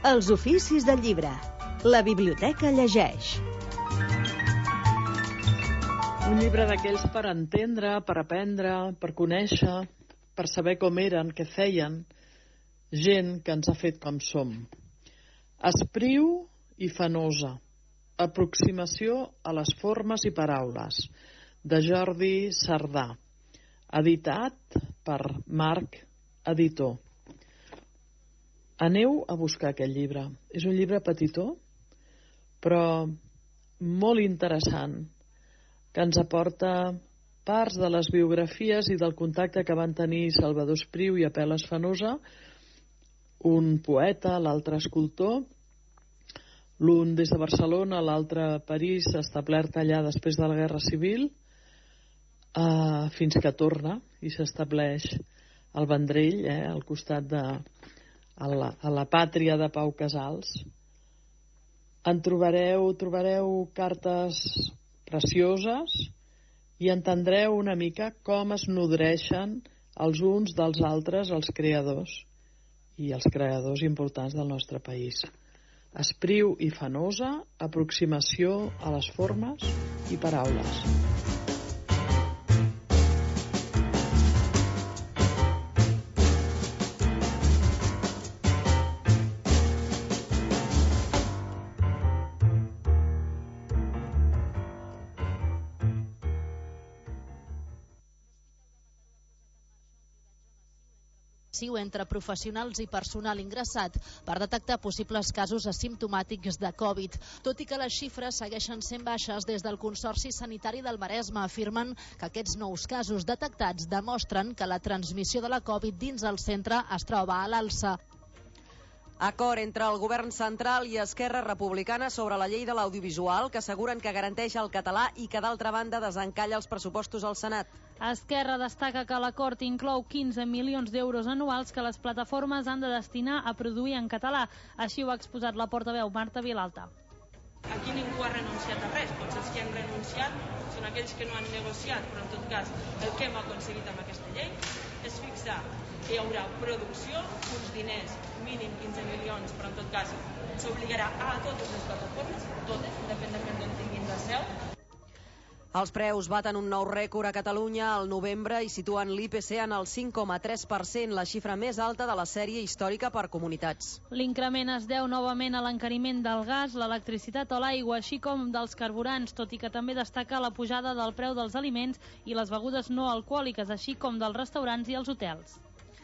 Els oficis del llibre. La biblioteca llegeix. Un llibre d'aquells per entendre, per aprendre, per conèixer, per saber com eren, què feien, gent que ens ha fet com som. Espriu i Fenosa. Aproximació a les formes i paraules, de Jordi Sardà, editat per Marc Editor. Aneu a buscar aquest llibre. És un llibre petitó, però molt interessant, que ens aporta parts de les biografies i del contacte que van tenir Salvador Espriu i Apel·les Fenosa, un poeta, l'altre escultor, l'un des de Barcelona, l'altre a París, establert allà després de la Guerra Civil, fins que torna i s'estableix al Vendrell, al costat de a la pàtria de Pau Casals. En trobareu cartes precioses i entendreu una mica com es nodreixen els uns dels altres els creadors i els creadors importants del nostre país. Espriu i Fenosa, aproximació a les formes i paraules. Entre professionals i personal ingressat per detectar possibles casos asimptomàtics de Covid. Tot i que les xifres segueixen sent baixes, des del Consorci Sanitari del Maresme afirmen que aquests nous casos detectats demostren que la transmissió de la Covid dins el centre es troba a l'alça. Acord entre el govern central i Esquerra Republicana sobre la llei de l'audiovisual, que asseguren que garanteix el català i que d'altra banda desencalla els pressupostos al Senat. Esquerra destaca que l'acord inclou 15 milions d'euros anuals que les plataformes han de destinar a produir en català. Així ho ha exposat la portaveu Marta Vilalta. Aquí ningú ha renunciat a res, potser els que han renunciat són aquells que no han negociat, però en tot cas el que hem aconseguit amb aquesta llei és fixar que hi haurà producció, uns diners, mínim 15 milions, però en tot cas s'obligarà a totes les plataformes, totes, independentment d'on tinguin la seu. Els preus baten un nou rècord a Catalunya al novembre i situen l'IPC en el 5,3%, la xifra més alta de la sèrie històrica per comunitats. L'increment es deu novament a l'encariment del gas, l'electricitat o l'aigua, així com dels carburants, tot i que també destaca la pujada del preu dels aliments i les begudes no alcohòliques, així com dels restaurants i els hotels.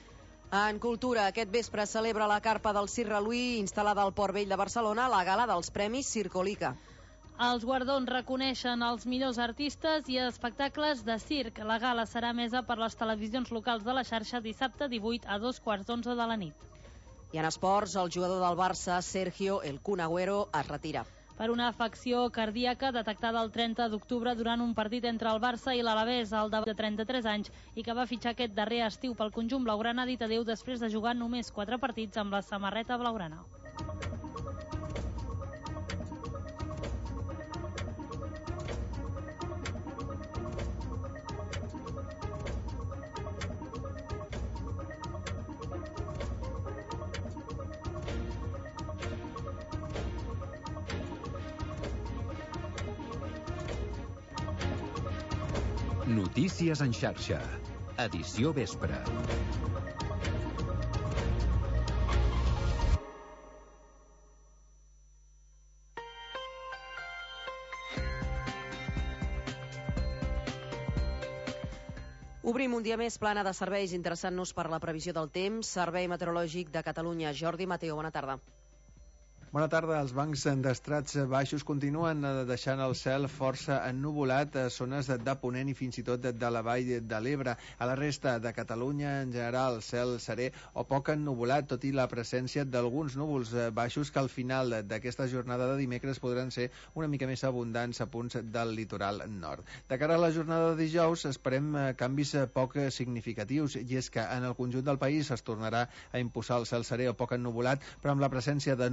En cultura, aquest vespre celebra la carpa del Circ Reluí, instal·lada al Port Vell de Barcelona, la gala dels Premis Circolica. Els guardons reconeixen els millors artistes i espectacles de circ. La gala serà emesa per les televisions locals de la xarxa dissabte 18 a 2:15 de la nit. I en esports, el jugador del Barça, Sergio El Kun Agüero, es retira. Per una afecció cardíaca detectada el 30 d'octubre durant un partit entre el Barça i l'Alavés, el de 33 anys, i que va fitxar aquest darrer estiu pel conjunt blaugrana, ha dit adéu després de jugar només 4 partits amb la samarreta blaugrana. Notícies en xarxa. Edició vespre. Obrim un dia més plana de serveis, interessant-nos per la previsió del temps. Servei Meteorològic de Catalunya. Jordi Mateo, bona tarda. Bona tarda. Els bancs d'estrats baixos continuen deixant el cel força ennuvolat a zones de Ponent i fins i tot de la Vall de l'Ebre. A la resta de Catalunya, en general, el cel serè o poc ennuvolat, tot i la presència d'alguns núvols baixos que al final d'aquesta jornada de dimecres podran ser una mica més abundants a punts del litoral nord. De cara a la jornada de dijous, esperem canvis poc significatius, i és que en el conjunt del país es tornarà a imposar el cel serè o poc ennuvolat, però amb la presència de núvols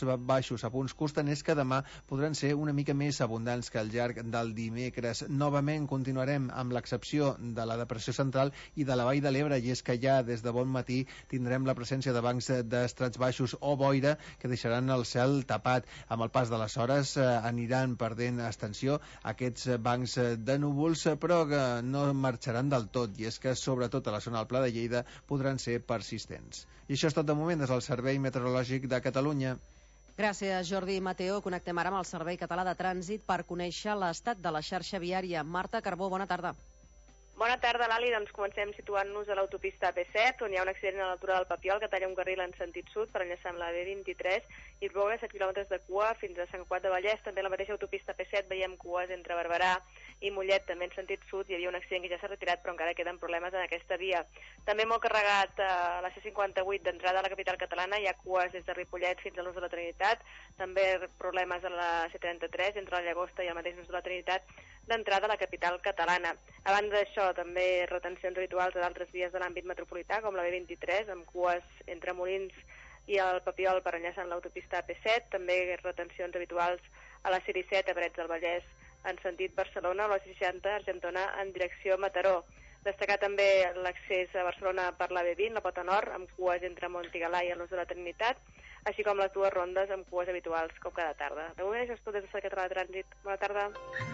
baixos a punts costaners que demà podran ser una mica més abundants que al llarg del dimecres. Novament continuarem amb l'excepció de la depressió central i de la Vall de l'Ebre, i és que ja des de bon matí tindrem la presència de bancs d'estrats baixos o boira que deixaran el cel tapat. Amb el pas de les hores aniran perdent extensió aquests bancs de núvols, però que no marxaran del tot, i és que sobretot a la zona del Pla de Lleida podran ser persistents. I això és tot de moment des del Servei Meteorològic de Catalunya. Gràcies, Jordi i Mateo. Connectem ara amb el Servei Català de Trànsit per conèixer l'estat de la xarxa viària. Marta Carbó, bona tarda. Bona tarda, Lali. Doncs comencem situant-nos a l'autopista AP7, on hi ha un accident a l'altura del Papiol que talla un carril en sentit sud per enllaçar amb la B23 i provoca 7 quilòmetres de cua fins a Sant Cugat de Vallès. També a la mateixa autopista AP7 veiem cues entre Barberà i Mollet, també en sentit sud. Hi havia un accident que ja s'ha retirat, però encara queden problemes en aquesta via. També molt carregat a la C58 d'entrada a la capital catalana. Hi ha cues des de Ripollet fins a l'Ús de la Trinitat. També problemes a la C33 entre la Llagosta i el mateix Ús de la Trinitat d'entrada a la capital catalana. A banda d'això, també retencions habituals a d'altres vies de l'àmbit metropolità, com la B23, amb cues entre Molins i el Papiol per enllaçar amb l'autopista AP7. També retencions habituals a la C17 a Parets del Vallès en sentit Barcelona, o la C60 Argentona en direcció Mataró. Destacar també l'accés a Barcelona per la B20, la Pota Nord, amb cues entre Montigalà i l'Ús de la Trinitat, així com les dues rondes amb cues habituals com cada tarda. De moment això és tot des del Servei Català de Trànsit. Bona tarda.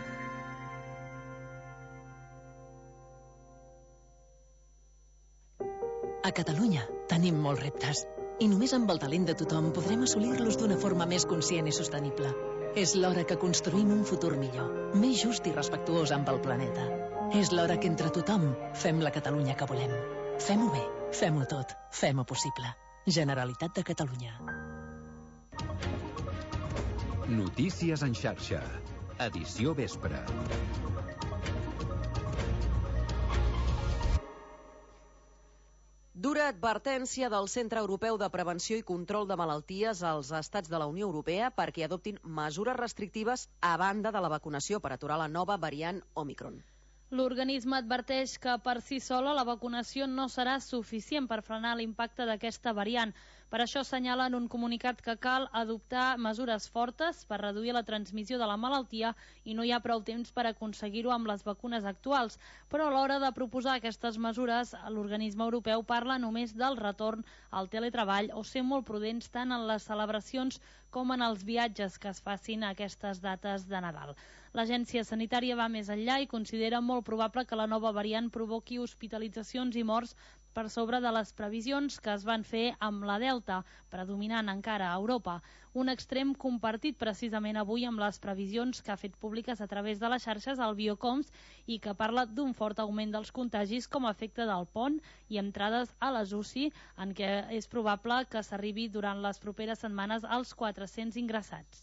A Catalunya tenim molts reptes i només amb el talent de tothom podrem assolir-los d'una forma més conscient i sostenible. És l'hora que construïm un futur millor, més just i respectuós amb el planeta. És l'hora que entre tothom fem la Catalunya que volem. Fem-ho bé, fem-ho tot, fem-ho possible. Generalitat de Catalunya. Notícies en xarxa. Edició vespre. Dura advertència del Centre Europeu de Prevenció i Control de Malalties als estats de la Unió Europea perquè adoptin mesures restrictives a banda de la vacunació per aturar la nova variant Òmicron. L'organisme adverteix que per si sola la vacunació no serà suficient per frenar l'impacte d'aquesta variant. Per això assenyala en un comunicat que cal adoptar mesures fortes per reduir la transmissió de la malaltia i no hi ha prou temps per aconseguir-ho amb les vacunes actuals. Però a l'hora de proposar aquestes mesures, l'organisme europeu parla només del retorn al teletreball o ser molt prudents tant en les celebracions com en els viatges que es facin a aquestes dates de Nadal. L'Agència Sanitària va més enllà i considera molt probable que la nova variant provoqui hospitalitzacions i morts per sobre de les previsions que es van fer amb la Delta, predominant encara a Europa. Un extrem compartit precisament avui amb les previsions que ha fet públiques a través de les xarxes al Biocoms i que parla d'un fort augment dels contagis com a efecte del pont i entrades a les UCI, en què és probable que s'arribi durant les properes setmanes als 400 ingressats.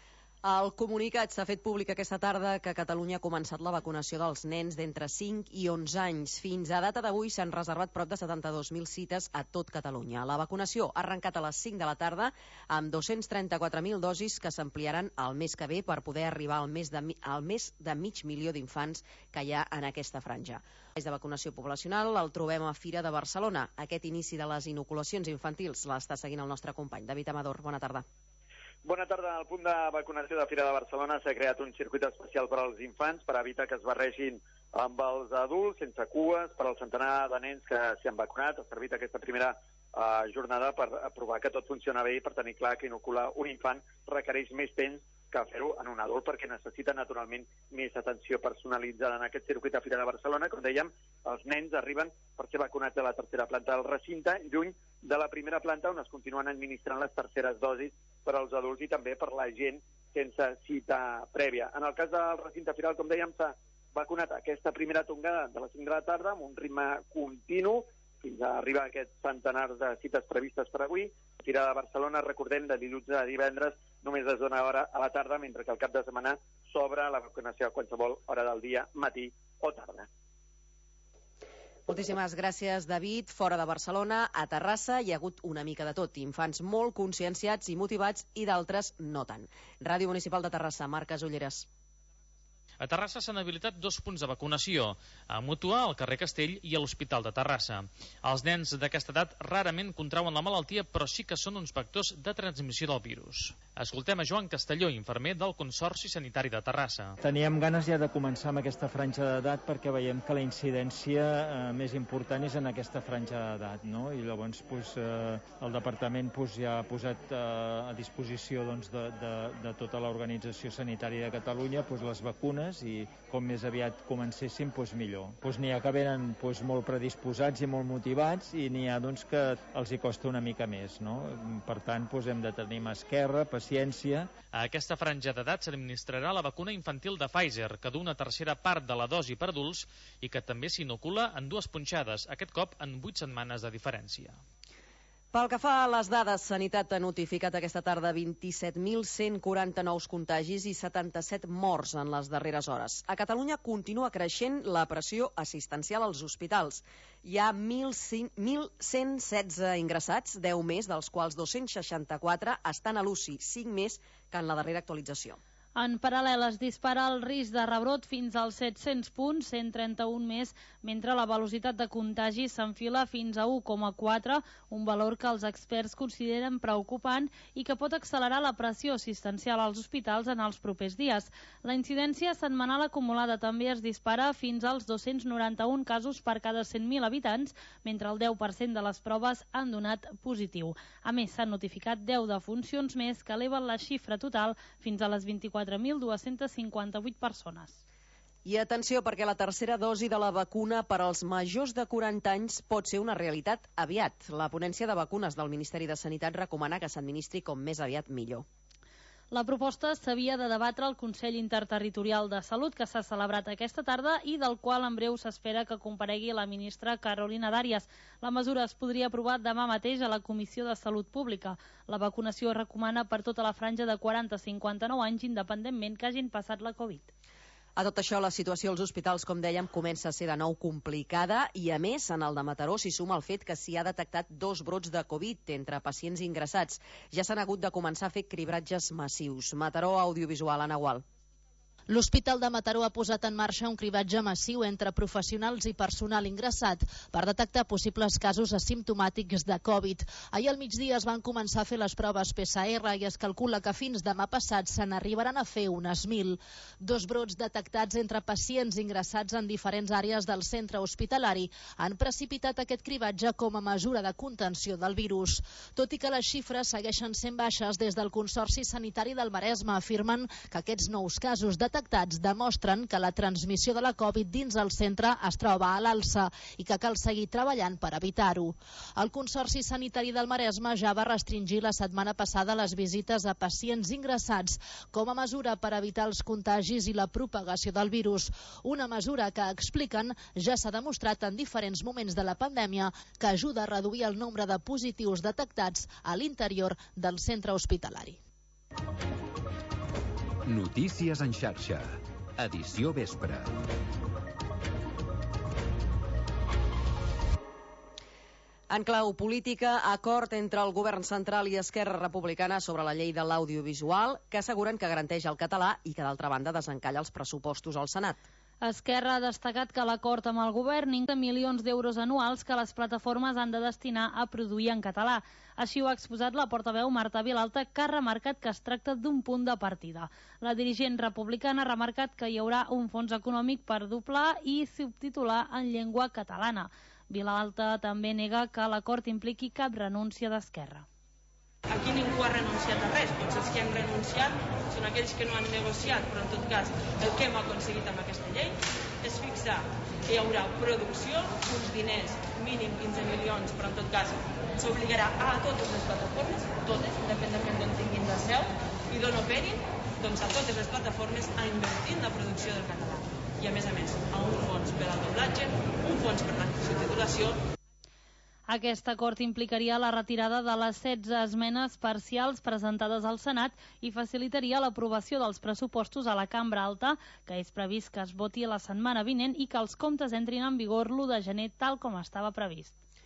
El comunicat s'ha fet públic aquesta tarda que a Catalunya ha començat la vacunació dels nens d'entre 5 i 11 anys. Fins a data d'avui s'han reservat prop de 72.000 cites a tot Catalunya. La vacunació ha arrencat a les 5 de la tarda amb 234.000 dosis que s'ampliaran el mes que ve per poder arribar al més de mig milió d'infants que hi ha en aquesta franja. El de vacunació poblacional el trobem a Fira de Barcelona. Aquest inici de les inoculacions infantils l'està seguint el nostre company David Amador. Bona tarda. Bona tarda. Al punt de vacunació de Fira de Barcelona s'ha creat un circuit especial per als infants per evitar que es barregin amb els adults, sense cues, per al centenar de nens que s'hi han vacunat. Ha servit aquesta primera jornada per provar que tot funciona bé i per tenir clar que inocular un infant requereix més temps que fer-ho en un adult, perquè necessita naturalment més atenció personalitzada. En aquest circuit de Fira de Barcelona, com dèiem, els nens arriben per ser vacunats a la tercera planta del recinte, lluny de la primera planta, on es continuen administrant les terceres dosis per als adults i també per la gent sense cita prèvia. En el cas del recinte firal, com dèiem, s'ha vacunat aquesta primera tongada de les 5 de la tarda amb un ritme continu fins a arribar a aquests centenars de cites previstes per avui. Fira de Barcelona, recordem, de dilluns a divendres només es dona hora a la tarda, mentre que el cap de setmana s'obre la vacunació a qualsevol hora del dia, matí o tarda. Moltíssimes gràcies, David. Fora de Barcelona, a Terrassa, hi ha hagut una mica de tot. Infants molt conscienciats i motivats i d'altres no tant. Ràdio Municipal de Terrassa, Marc Casulleres. A Terrassa s'han habilitat 2 punts de vacunació, a Mútua, al carrer Castell i a l'Hospital de Terrassa. Els nens d'aquesta edat rarament contrauen la malaltia, però sí que són uns vectors de transmissió del virus. Escoltem a Joan Castelló, infermer del Consorci Sanitari de Terrassa. Teníem ganes ja de començar amb aquesta franja d'edat perquè veiem que la incidència més important és en aquesta franja d'edat, no? I llavors el departament ja ha posat a disposició de tota l'organització sanitària de Catalunya les vacunes i com més aviat comencéssim, millor. N'hi ha que venen molt predisposats i molt motivats i n'hi ha que els hi costa una mica més, no? Per tant, hem de tenir mà esquerra, paciència. A aquesta franja d'edat s'administrarà la vacuna infantil de Pfizer, que du una tercera part de la dosi per adults i que també s'inocula en 2 punxades, aquest cop en 8 setmanes de diferència. Pel que fa a les dades, Sanitat ha notificat aquesta tarda 27.140 nous contagis i 77 morts en les darreres hores. A Catalunya continua creixent la pressió assistencial als hospitals. Hi ha 1.116 ingressats, 10 més, dels quals 264 estan a l'UCI, 5 més que en la darrera actualització. En paral·lel es dispara el risc de rebrot fins als 700 punts, 131 més, mentre la velocitat de contagi s'enfila fins a 1,4, un valor que els experts consideren preocupant i que pot accelerar la pressió assistencial als hospitals en els propers dies. La incidència setmanal acumulada també es dispara fins als 291 casos per cada 100.000 habitants, mentre el 10% de les proves han donat positiu. A més, s'han notificat 10 defuncions més que eleven la xifra total fins a les 24.258 persones. I atenció, perquè la tercera dosi de la vacuna per als majors de 40 anys pot ser una realitat aviat. La ponència de vacunes del Ministeri de Sanitat recomana que s'administri com més aviat millor. La proposta s'havia de debatre al Consell Interterritorial de Salut, que s'ha celebrat aquesta tarda i del qual en breu s'espera que comparegui la ministra Carolina Darias. La mesura es podria aprovar demà mateix a la Comissió de Salut Pública. La vacunació es recomana per tota la franja de 40 a 59 anys, independentment que hagin passat la Covid. A tot això, la situació als hospitals, com dèiem, comença a ser de nou complicada i, a més, en el de Mataró s'hi suma el fet que s'hi ha detectat 2 brots de Covid entre pacients ingressats. Ja s'han hagut de començar a fer cribratges massius. Mataró, audiovisual, Anna Gual. L'Hospital de Mataró ha posat en marxa un cribatge massiu entre professionals i personal ingressat per detectar possibles casos asimptomàtics de Covid. Ahir al migdia es van començar a fer les proves PCR i es calcula que fins demà passat se n'arribaran a fer unes 1.000. 2 brots detectats entre pacients ingressats en diferents àrees del centre hospitalari han precipitat aquest cribatge com a mesura de contenció del virus. Tot i que les xifres segueixen sent baixes, des del Consorci Sanitari del Maresme afirmen que aquests nous casos detectats demostren que la transmissió de la Covid dins el centre es troba a l'alça i que cal seguir treballant per evitar-ho. El Consorci Sanitari del Maresme ja va restringir la setmana passada les visites a pacients ingressats com a mesura per evitar els contagis i la propagació del virus. Una mesura que, expliquen, ja s'ha demostrat en diferents moments de la pandèmia que ajuda a reduir el nombre de positius detectats a l'interior del centre hospitalari. Notícies en xarxa. Edició vespre. En clau política, acord entre el govern central i Esquerra Republicana sobre la llei de l'audiovisual, que asseguren que garanteix el català i que, d'altra banda, desencalla els pressupostos al Senat. Esquerra ha destacat que l'acord amb el govern inclou milions d'euros anuals que les plataformes han de destinar a produir en català. Així ho ha exposat la portaveu Marta Vilalta, que ha remarcat que es tracta d'un punt de partida. La dirigent republicana ha remarcat que hi haurà un fons econòmic per doblar i subtitular en llengua catalana. Vilalta també nega que l'acord impliqui cap renúncia d'Esquerra. Aquí ningú ha renunciat a res, tots els que han renunciat són aquells que no han negociat, però en tot cas el que hem aconseguit amb aquesta llei és fixar que hi haurà producció, uns diners, mínim 15 milions, però en tot cas s'obligarà a totes les plataformes, totes, independentment d'on tinguin la seu i d'on operin, doncs a totes les plataformes a invertir en la producció del català. I a més, a un fons per al doblatge, un fons per la subtitulació. Aquest acord implicaria la retirada de les 16 esmenes parcials presentades al Senat i facilitaria l'aprovació dels pressupostos a la Cambra Alta, que és previst que es voti la setmana vinent i que els comptes entrin en vigor l'1 de gener, tal com estava previst.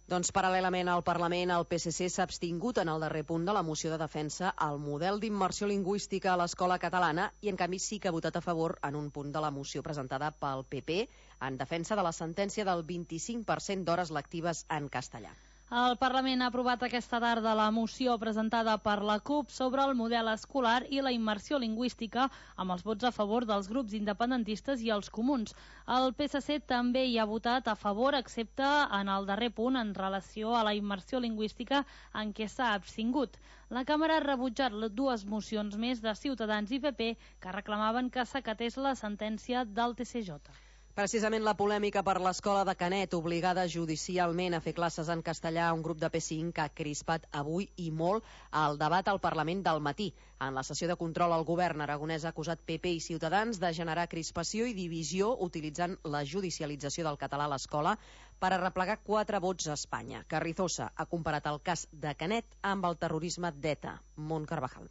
Doncs paral·lelament al Parlament, el PSC s'ha abstingut en el darrer punt de la moció de defensa al model d'immersió lingüística a l'escola catalana i, en canvi, sí que ha votat a favor en un punt de la moció presentada pel PP en defensa de la sentència del 25% d'hores lectives en castellà. El Parlament ha aprovat aquesta tarda la moció presentada per la CUP sobre el model escolar i la immersió lingüística amb els vots a favor dels grups independentistes i els comuns. El PSC també hi ha votat a favor, excepte en el darrer punt en relació a la immersió lingüística en què s'ha abstingut. La Càmera ha rebutjat dues mocions més de Ciutadans i PP que reclamaven que s'acatés la sentència del TCJ. Precisament la polèmica per l'escola de Canet, obligada judicialment a fer classes en castellà a un grup de P5 que ha crispat avui i molt el debat al Parlament del matí. En la sessió de control al govern aragonès ha acusat PP i Ciutadans de generar crispació i divisió utilitzant la judicialització del català a l'escola per arreplegar 4 vots a Espanya. Carrizosa ha comparat el cas de Canet amb el terrorisme d'ETA. Mont Carvajal.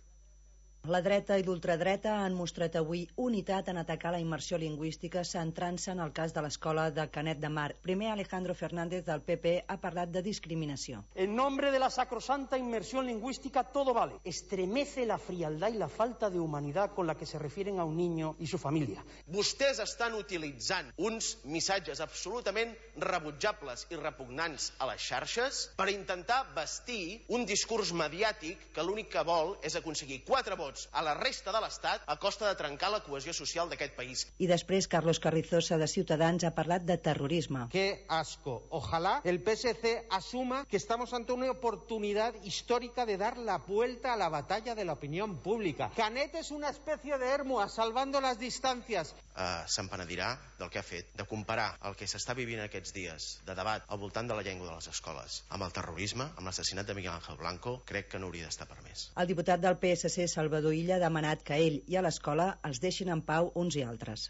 La dreta i l'ultradreta han mostrat avui unitat en atacar la immersió lingüística centrant-se en el cas de l'escola de Canet de Mar. Primer, Alejandro Fernández del PP ha parlat de discriminació. En nombre de la sacrosanta inmersión lingüística todo vale. Estremece la frialdad y la falta de humanidad con la que se refieren a un niño y su familia. Vostès estan utilitzant uns missatges absolutament rebutjables i repugnants a les xarxes per intentar vestir un discurs mediàtic que l'únic que vol és aconseguir 4 vots a la resta de l'Estat a costa de trencar la cohesió social d'aquest país. I després Carlos Carrizosa de Ciutadans ha parlat de terrorisme. Qué asco. Ojalá el PSC asuma que estamos ante una oportunidad histórica de dar la vuelta a la batalla de la opinión pública. Canet es una especie de Hermua salvando las distancias. Se'n penedirà del que ha fet, de comparar el que s'està vivint aquests dies de debat al voltant de la llengua de les escoles amb el terrorisme, amb l'assassinat de Miguel Ángel Blanco, crec que no hauria d'estar permès. El diputat del PSC, Salvador Illa, ha demanat que ell i a l'escola els deixin en pau uns i altres.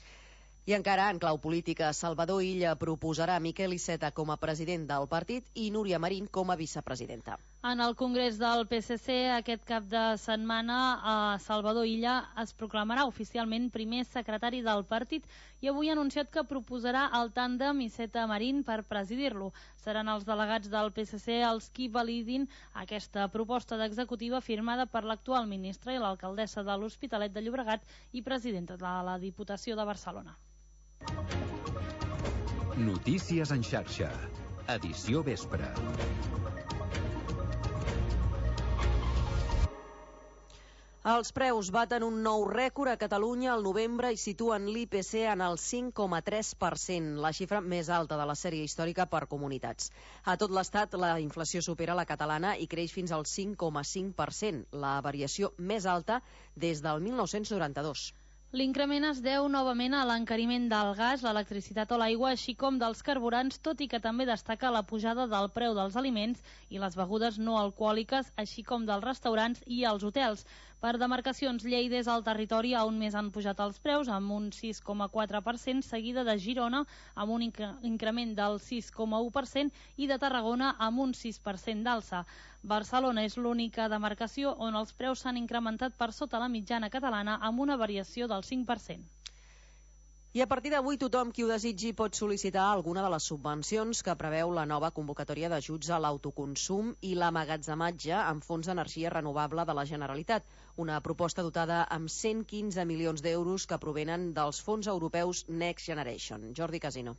I encara en clau política, Salvador Illa proposarà Miquel Iceta com a president del partit i Núria Marín com a vicepresidenta. En el Congrés del PSC aquest cap de setmana, Salvador Illa es proclamarà oficialment primer secretari del partit i avui ha anunciat que proposarà el tàndem Iceta-Marín per presidir-lo. Seran els delegats del PSC els qui validin aquesta proposta d'executiva firmada per l'actual ministre i l'alcaldessa de l'Hospitalet de Llobregat i presidenta de la Diputació de Barcelona. Notícies en xarxa. Edició vespre. Els preus baten un nou rècord a Catalunya al novembre i situen l'IPC en el 5,3%, la xifra més alta de la sèrie històrica per comunitats. A tot l'Estat, la inflació supera la catalana i creix fins al 5,5%, la variació més alta des del 1992. L'increment es deu novament a l'encariment del gas, l'electricitat o l'aigua, així com dels carburants, tot i que també destaca la pujada del preu dels aliments i les begudes no alcohòliques, així com dels restaurants i els hotels. Per demarcacions, Lleida és el territori on més han pujat els preus, amb un 6,4%, seguida de Girona, amb un increment del 6,1%, i de Tarragona, amb un 6% d'alça. Barcelona és l'única demarcació on els preus s'han incrementat per sota la mitjana catalana, amb una variació del 5%. I a partir d'avui tothom qui ho desitgi pot sol·licitar alguna de les subvencions que preveu la nova convocatòria d'ajuts a l'autoconsum i l'emmagatzematge amb fons d'energia renovable de la Generalitat. Una proposta dotada amb 115 milions d'euros que provenen dels fons europeus Next Generation. Jordi Casino.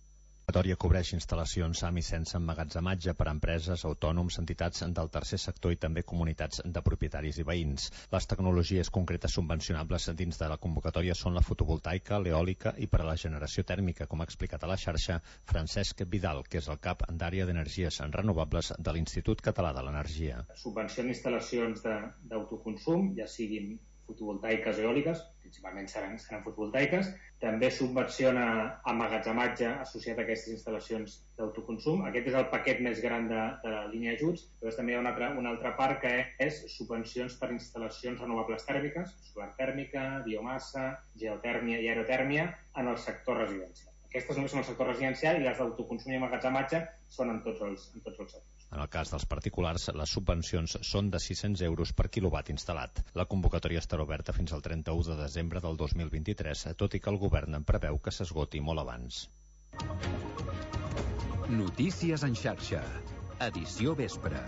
La convocatòria cobreix instal·lacions amb i sense emmagatzematge per a empreses, autònoms, entitats del tercer sector i també comunitats de propietaris i veïns. Les tecnologies concretes subvencionables dins de la convocatòria són la fotovoltaica, l'eòlica i per a la generació tèrmica, com ha explicat a la xarxa Francesc Vidal, que és el cap d'àrea d'energies renovables de l'Institut Català de l'Energia. Subvenciona instal·lacions d'autoconsum, ja siguin fotovoltaiques o eòliques, principalment seran fotovoltaiques. També subvenciona emmagatzematge associat a aquestes instal·lacions d'autoconsum. Aquest és el paquet més gran de la línia d'ajuts. Llavors també hi ha una altra part que és subvencions per instal·lacions renovables tèrmiques, solar tèrmica, biomassa, geotèrmia i aerotèrmia en el sector residencial. Aquestes només són el sector residencial i les d'autoconsum i emmagatzematge són en tots els sectors. En el cas dels particulars, les subvencions són de 600 euros per quilowatt instal·lat. La convocatòria estarà oberta fins al 31 de desembre del 2023, tot i que el govern en preveu que s'esgoti molt abans. Notícies en xarxa. Edició vespre.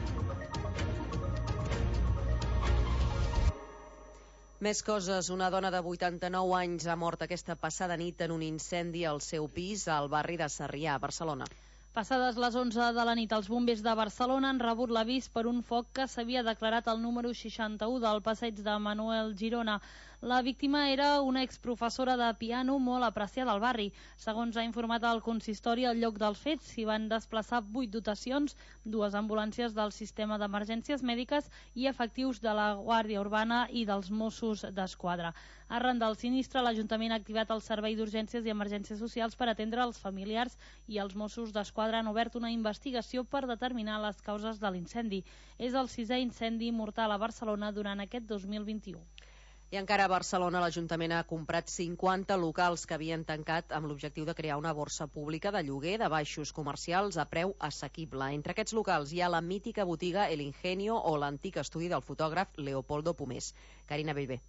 Més coses. Una dona de 89 anys ha mort aquesta passada nit en un incendi al seu pis al barri de Sarrià, a Barcelona. Passades les 11 de la nit, els bombers de Barcelona han rebut l'avís per un foc que s'havia declarat al número 61 del passeig de Manuel Girona. La víctima era una exprofessora de piano molt apreciada al barri. Segons ha informat el consistori, al lloc dels fets s'hi van desplaçar 8 dotacions, 2 ambulàncies del sistema d'emergències mèdiques i efectius de la Guàrdia Urbana i dels Mossos d'Esquadra. Arran del sinistre, l'Ajuntament ha activat el Servei d'Urgències i Emergències Socials per atendre els familiars i els Mossos d'Esquadra han obert una investigació per determinar les causes de l'incendi. És el 6è incendi mortal a Barcelona durant aquest 2021. I encara a Barcelona, l'Ajuntament ha comprat 50 locals que havien tancat amb l'objectiu de crear una borsa pública de lloguer de baixos comercials a preu assequible. Entre aquests locals hi ha la mítica botiga El Ingenio o l'antic estudi del fotògraf Leopoldo Pomés. Carina Bellver.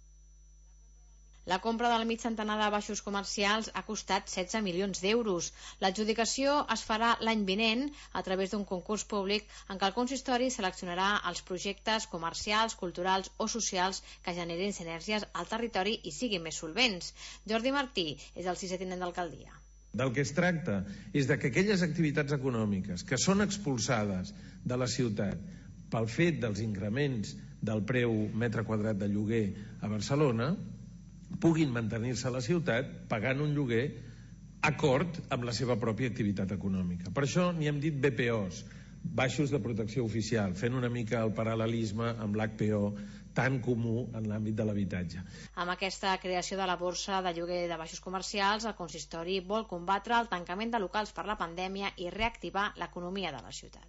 La compra del mig centenar de baixos comercials ha costat 16 milions d'euros. L'adjudicació es farà l'any vinent a través d'un concurs públic en què el consistori seleccionarà els projectes comercials, culturals o socials que generin sinergies al territori i siguin més solvents. Jordi Martí és el 6è tinent d'alcaldia. Del que es tracta és de que aquelles activitats econòmiques que són expulsades de la ciutat pel fet dels increments del preu metre quadrat de lloguer a Barcelona puguin mantenir-se a la ciutat pagant un lloguer acord amb la seva pròpia activitat econòmica. Per això n'hi hem dit BPOs, baixos de protecció oficial, fent una mica el paral·lelisme amb l'HPO tan comú en l'àmbit de l'habitatge. Amb aquesta creació de la borsa de lloguer de baixos comercials, el consistori vol combatre el tancament de locals per la pandèmia i reactivar l'economia de la ciutat.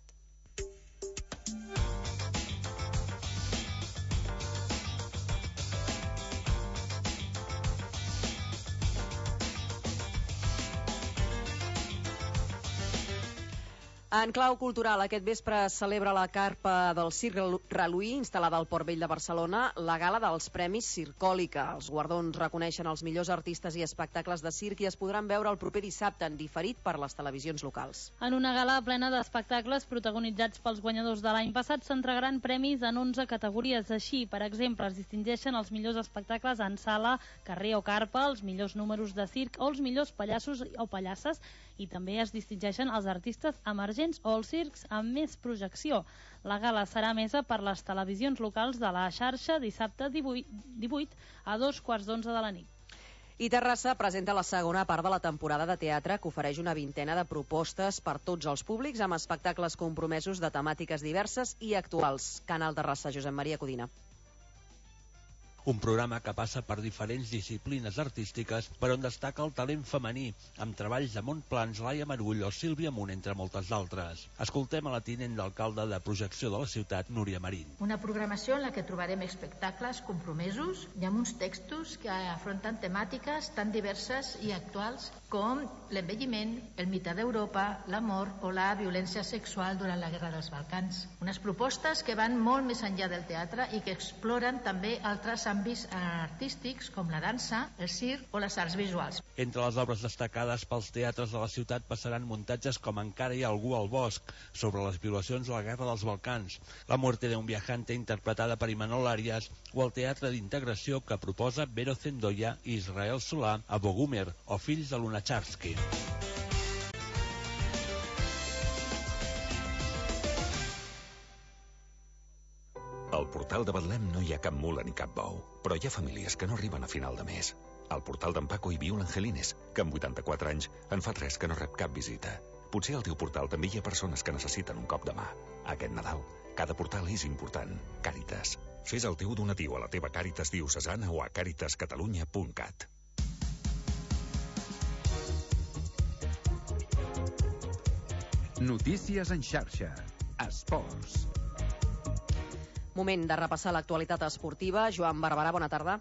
En clau cultural, aquest vespre es celebra la carpa del Circ Reluí, instal·lada al Port Vell de Barcelona, la gala dels Premis Circòlica. Els guardons reconeixen els millors artistes i espectacles de circ i es podran veure el proper dissabte en diferit per les televisions locals. En una gala plena d'espectacles protagonitzats pels guanyadors de l'any passat s'entregaran premis en 11 categories. Així, per exemple, es distingeixen els millors espectacles en sala, carrer o carpa, els millors números de circ o els millors pallassos o pallasses, i també es distingeixen els artistes emergents o els circs amb més projecció. La gala serà emesa per les televisions locals de la xarxa dissabte 18 a 2:15 de la nit. I Terrassa presenta la segona part de la temporada de teatre que ofereix una vintena de propostes per tots els públics amb espectacles compromesos de temàtiques diverses i actuals. Canal Terrassa, Josep Maria Codina. Un programa que passa per diferents disciplines artístiques, per on destaca el talent femení, amb treballs de Montplans, Laia Marull o Sílvia Munt, entre moltes d'altres. Escoltem a la tinent d'alcalde de projecció de la ciutat, Núria Marín. Una programació en la que trobarem espectacles compromesos i amb uns textos que afronten temàtiques tan diverses i actuals com l'envelliment, el mite d'Europa, l'amor o la violència sexual durant la Guerra dels Balcans. Unes propostes que van molt més enllà del teatre i que exploren també altres àmbits artístics com la dansa, el circ o les arts visuals. Entre les obres destacades pels teatres de la ciutat passaran muntatges com Encara hi ha algú al bosc, sobre les violacions de la Guerra dels Balcans, La muerte de un viajante, interpretada per Imanol Arias, o el teatre d'integració que proposa Vero Zendoya i Israel Solà a Bogumer, o Fills de Lunacharsky. Al portal de Betlem no hi ha cap mula ni cap bou, però hi ha famílies que no arriben a final de mes. Al portal d'en Paco hi viu l'Angelines, que amb 84 anys en fa 3 que no rep cap visita. Potser al teu portal també hi ha persones que necessiten un cop de mà. Aquest Nadal, cada portal és important. Càritas. Fes el teu donatiu a la teva Càritas diocesana o a caritascatalunya.cat. Notícies en xarxa. Esports. Moment de repassar l'actualitat esportiva. Joan Barberà, bona tarda.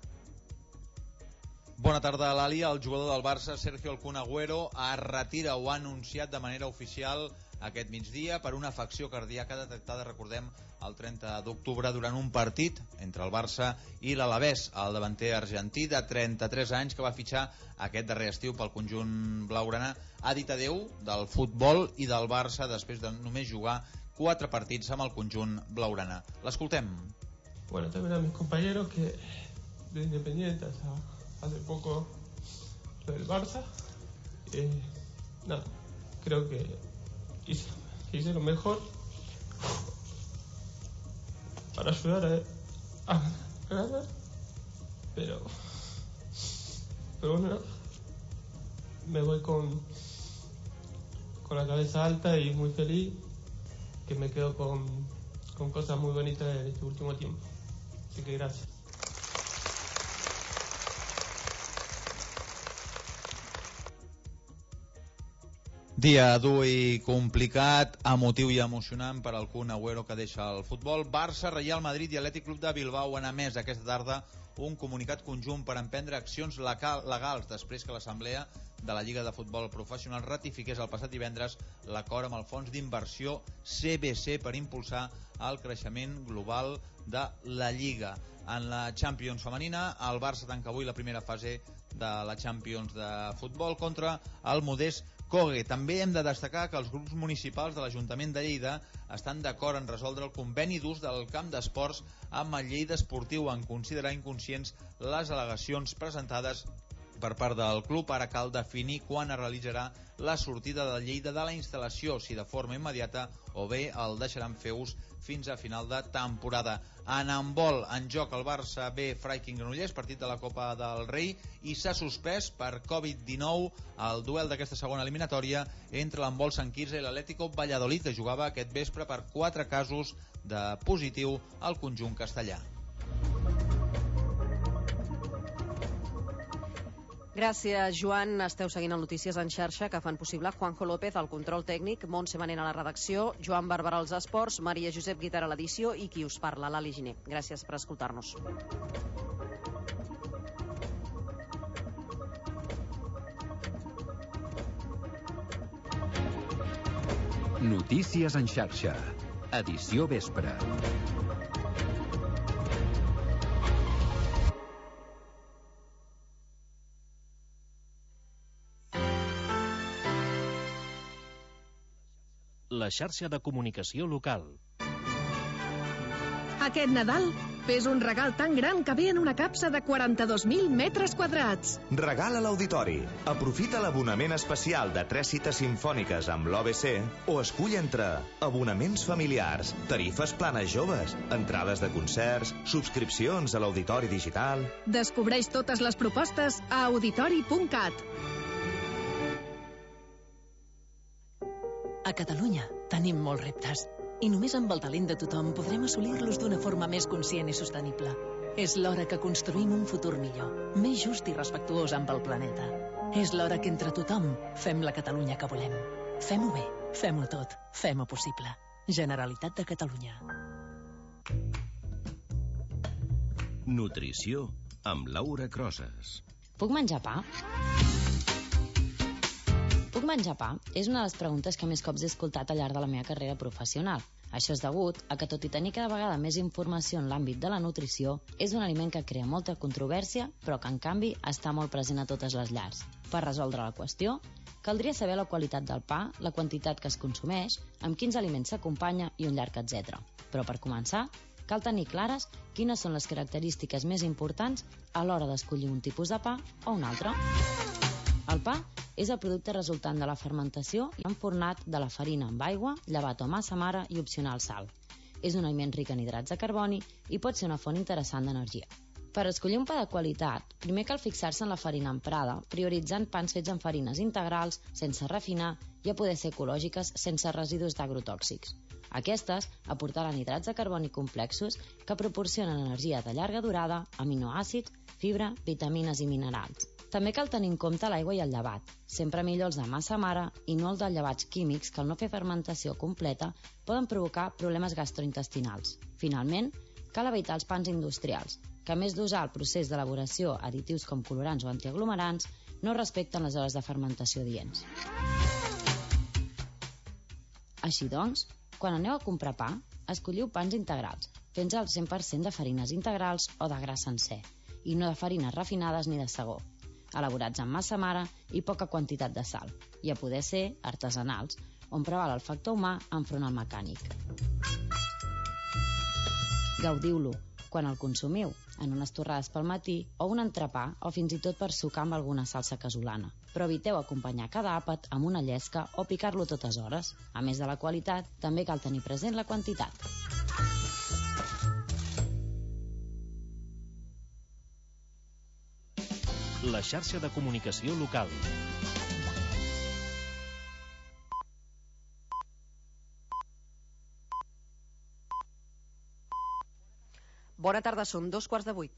Bona tarda, Lali. El jugador del Barça, Sergio El Kun Agüero, es retira o ha anunciat de manera oficial aquest migdia per una afecció cardíaca detectada, recordem, el 30 d'octubre durant un partit entre el Barça i l'Alavés. El davanter argentí de 33 anys que va fitxar aquest darrer estiu pel conjunt blaugrana ha dit adeu del futbol i del Barça després de només jugar 4 partits amb el conjunt blaugrana. L'escoltem. Bueno, también a mis compañeros que de Independiente hace poco lo del Barça. Nada, creo que hice lo mejor para ayudar a ganar, pero bueno, me voy con la cabeza alta y muy feliz, que me quedo con cosas muy bonitas en este último tiempo. Así que gracias. Dia dur i complicat, emotiu i emocionant per al Kun Agüero, que deixa el futbol. Barça, Real Madrid i Atlètic Club de Bilbao han emès aquesta tarda un comunicat conjunt per emprendre accions legals després que l'Assemblea de la Lliga de Futbol Professional ratifiqués el passat divendres l'acord amb el fons d'inversió CVC per impulsar el creixement global de la Lliga. En la Champions femenina, el Barça tanca avui la primera fase de la Champions de futbol contra el modest Cogue. També hem de destacar que els grups municipals de l'Ajuntament de Lleida estan d'acord en resoldre el conveni d'ús del camp d'esports amb el Lleida Esportiu en considerar inconscients les al·legacions presentades per part del club. Ara cal definir quan es realitzarà la sortida de Lleida de la instal·lació, si de forma immediata o bé el deixaran fer ús fins a final de temporada. En handbol, en joc el Barça B Freiking Granollers, partit de la Copa del Rei, i s'ha suspès per Covid-19 el duel d'aquesta segona eliminatòria entre l'handbol Sant Quirze i l'Atlético Valladolid, que jugava aquest vespre per 4 casos de positiu al conjunt castellà. Gràcies, Joan. Esteu seguint el Notícies en xarxa, que fan possible Juanjo López al control tècnic, Montse Manent a la redacció, Joan Barberà als esports, Maria Josep Guitar a l'edició i qui us parla, l'Ali Giner. Gràcies per escoltar-nos. Notícies en xarxa. Edició vespre. La xarxa de comunicació local. Aquest Nadal, fes un regal tan gran que ve en una capsa de 42.000 metres quadrats. Regala a l'auditori. Aprofita l'abonament especial de 3 cites simfòniques amb l'OBC o escull entre abonaments familiars, tarifes planes joves, entrades de concerts, subscripcions a l'auditori digital... Descobreix totes les propostes a auditori.cat. A Catalunya tenim molts reptes i només amb el talent de tothom podrem assolir-los d'una forma més conscient i sostenible. És l'hora que construïm un futur millor, més just i respectuós amb el planeta. És l'hora que entre tothom fem la Catalunya que volem. Fem-ho bé, fem-ho tot, fem-ho possible. Generalitat de Catalunya. Nutrició amb Laura Crosas. Puc menjar pa? Puc menjar pa? És una de les preguntes que més cops he escoltat al llarg de la meva carrera professional. Això és degut a que, tot i tenir cada vegada més informació en l'àmbit de la nutrició, és un aliment que crea molta controvèrsia, però que, en canvi, està molt present a totes les llars. Per resoldre la qüestió, caldria saber la qualitat del pa, la quantitat que es consumeix, amb quins aliments s'acompanya i un llarg etc. Però, per començar, cal tenir clares quines són les característiques més importants a l'hora d'escollir un tipus de pa o un altre. El pa és el producte resultant de la fermentació i enfornat de la farina amb aigua, llevat o massa mare i opcional sal. És un aliment ric en hidrats de carboni i pot ser una font interessant d'energia. Per escollir un pa de qualitat, primer cal fixar-se en la farina emprada, prioritzant pans fets amb farines integrals, sense refinar i a poder ser ecològiques sense residus d'agrotòxics. Aquestes aportaran hidrats de carboni complexos que proporcionen energia de llarga durada, aminoàcids, fibra, vitamines i minerals. També cal tenir en compte l'aigua i el llevat, sempre millor els de massa mare i no els de llevats químics que al no fer fermentació completa poden provocar problemes gastrointestinals. Finalment, cal evitar els pans industrials, que a més d'usar el procés d'elaboració additius com colorants o antiaglomerants, no respecten les hores de fermentació adients. Així doncs, quan aneu a comprar pa, escolliu pans integrals, fent el 100% de farines integrals o de gra sencer, i no de farines refinades ni de segó, elaborats amb massa mare i poca quantitat de sal, i a poder ser artesanals, on preval el factor humà enfront al mecànic. Gaudiu-lo quan el consumiu, en unes torrades pel matí o un entrepà o fins i tot per sucar amb alguna salsa casolana. Però eviteu acompanyar cada àpat amb una llesca o picar-lo totes hores. A més de la qualitat, també cal tenir present la quantitat. La xarxa de comunicació local. Bona tarda, són 7:45.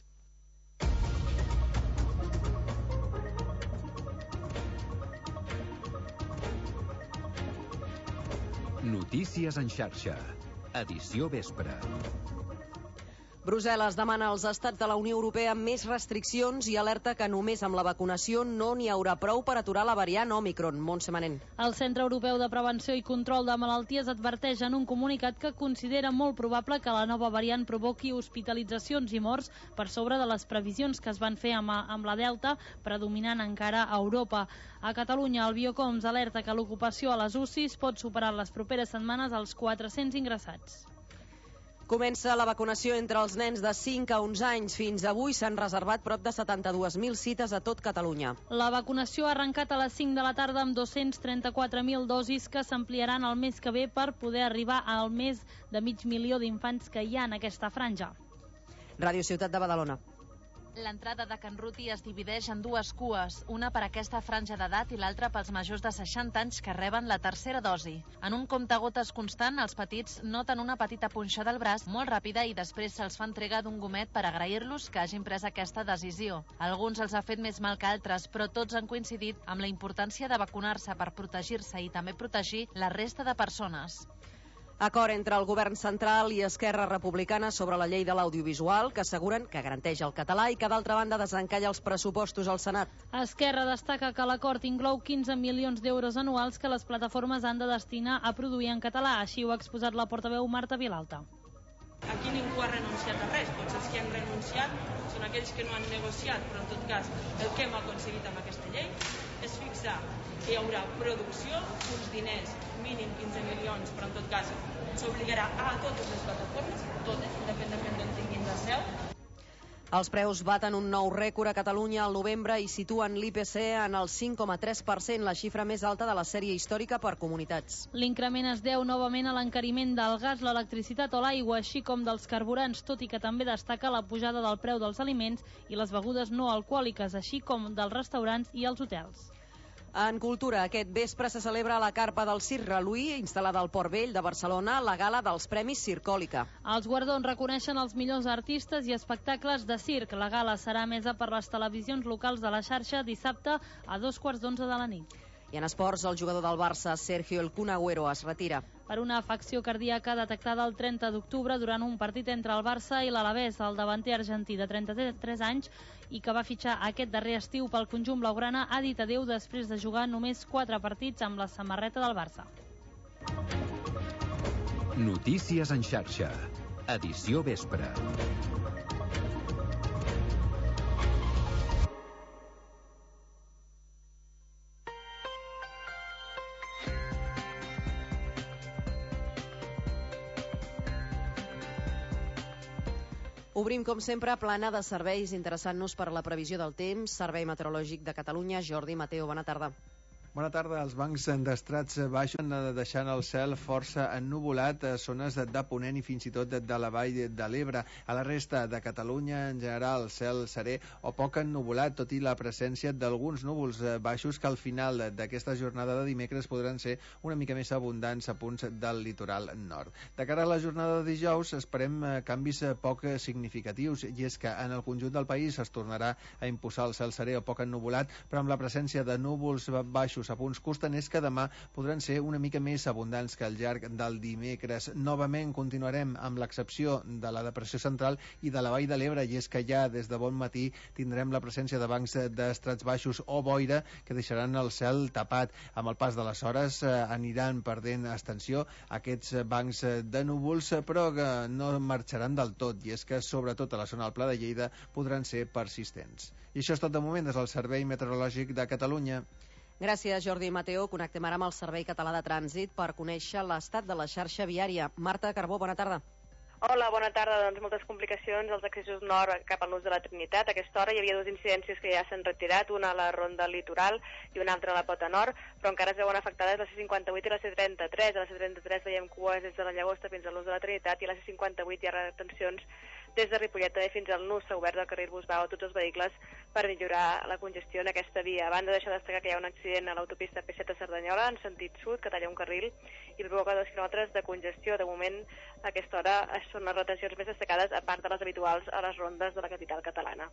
Notícies en xarxa. Edició vespre. Brussel·les demana als estats de la Unió Europea més restriccions i alerta que només amb la vacunació no n'hi haurà prou per aturar la variant Òmicron. Montse Manent. El Centre Europeu de Prevenció i Control de Malalties adverteix en un comunicat que considera molt probable que la nova variant provoqui hospitalitzacions i morts per sobre de les previsions que es van fer amb la Delta, predominant encara a Europa. A Catalunya, el Biocoms alerta que l'ocupació a les UCIs pot superar les properes setmanes els 400 ingressats. Comença la vacunació entre els nens de 5 a 11 anys. Fins avui s'han reservat prop de 72.000 cites a tot Catalunya. La vacunació ha arrencat a les 5 de la tarda amb 234.000 dosis que s'ampliaran el mes que ve per poder arribar al més de 500.000 d'infants que hi ha en aquesta franja. Ràdio Ciutat de Badalona. L'entrada de Can Ruti es divideix en dues cues, una per aquesta franja d'edat i l'altra pels majors de 60 anys que reben la tercera dosi. En un comptagotes constant, els petits noten una petita punxada al braç molt ràpida i després se'ls fa entrega d'un gomet per agrair-los que hagin pres aquesta decisió. A alguns els ha fet més mal que altres, però tots han coincidit amb la importància de vacunar-se per protegir-se i també protegir la resta de persones. Acord entre el govern central i Esquerra Republicana sobre la llei de l'audiovisual, que asseguren que garanteix el català i que d'altra banda desencalla els pressupostos al Senat. Esquerra destaca que l'acord inclou 15 milions d'euros anuals que les plataformes han de destinar a produir en català. Així ho ha exposat la portaveu Marta Vilalta. Aquí ningú ha renunciat a res, tots els que han renunciat són aquells que no han negociat, però en tot cas el que hem aconseguit amb aquesta llei és fixar que hi haurà producció, uns diners, mínim 15 milions, però en tot cas s'obligarà a totes les plataformes, totes, independentment d'on tinguin la seu. Els preus baten un nou rècord a Catalunya al novembre i situen l'IPC en el 5,3%, la xifra més alta de la sèrie històrica per comunitats. L'increment es deu novament a l'encariment del gas, l'electricitat o l'aigua, així com dels carburants, tot i que també destaca la pujada del preu dels aliments i les begudes no alcohòliques, així com dels restaurants i els hotels. En cultura, aquest vespre se celebra a la carpa del Circ Reluí, instal·lada al Port Vell de Barcelona, la gala dels Premis Circòlica. Els guardons reconeixen els millors artistes i espectacles de circ. La gala serà emesa per les televisions locals de la xarxa dissabte a 11:15 de la nit. I en esports, el jugador del Barça, Sergio El Kun Agüero, es retira. Per una afecció cardíaca detectada el 30 d'octubre durant un partit entre el Barça i l'Alavés, el davanter argentí de 33 anys i que va fitxar aquest darrer estiu pel conjunt blaugrana, ha dit adéu després de jugar només 4 partits amb la samarreta del Barça. Notícies en xarxa. Edició vespre. Obrim, com sempre, plana de serveis interessant-nos per la previsió del temps. Servei Meteorològic de Catalunya, Jordi Mateo, bona tarda. Bona tarda. Els bancs d'estrats baixos deixant el cel força ennuvolat a zones de Ponent i fins i tot de la Vall de l'Ebre. A la resta de Catalunya, en general, el cel serè o poc ennuvolat, tot i la presència d'alguns núvols baixos que al final d'aquesta jornada de dimecres podran ser una mica més abundants a punts del litoral nord. De cara a la jornada de dijous, esperem canvis poc significatius, i és que en el conjunt del país es tornarà a imposar el cel serè o poc ennuvolat, però amb la presència de núvols baixos baixos. Apunts costaners que demà podran ser una mica més abundants que al llarg del dimecres. Novament continuarem amb l'excepció de la depressió central i de la Vall de l'Ebre, i és que ja des de bon matí tindrem la presència de bancs d'estrats baixos o boira que deixaran el cel tapat. Amb el pas de les hores aniran perdent extensió aquests bancs de núvols, però que no marxaran del tot, i és que sobretot a la zona del Pla de Lleida podran ser persistents. I això és tot de moment des del Servei Meteorològic de Catalunya. Gràcies, Jordi i Mateo. Connectem ara amb el Servei Català de Trànsit per conèixer l'estat de la xarxa viària. Marta Carbó, bona tarda. Hola, bona tarda. Doncs moltes complicacions als accessos nord cap al nus de la Trinitat. A aquesta hora hi havia dues incidències que ja s'han retirat, una a la ronda litoral i una altra a la Pota Nord, però encara es veuen afectades la C58 i la C33. A la C33 veiem cues des de la Llagosta fins al nus de la Trinitat, i a la C58 hi ha retencions des de Ripollet fins al nus. S'ha obert el carril Busbau a tots els vehicles per millorar la congestió en aquesta via. A banda d'això, destacar que hi ha un accident a l'autopista P7 a Cerdanyola en sentit sud, que talla un carril i provoca 2 quilòmetres de congestió. De moment, a aquesta hora són les retencions més destacades, a part de les habituals a les rondes de la capital catalana.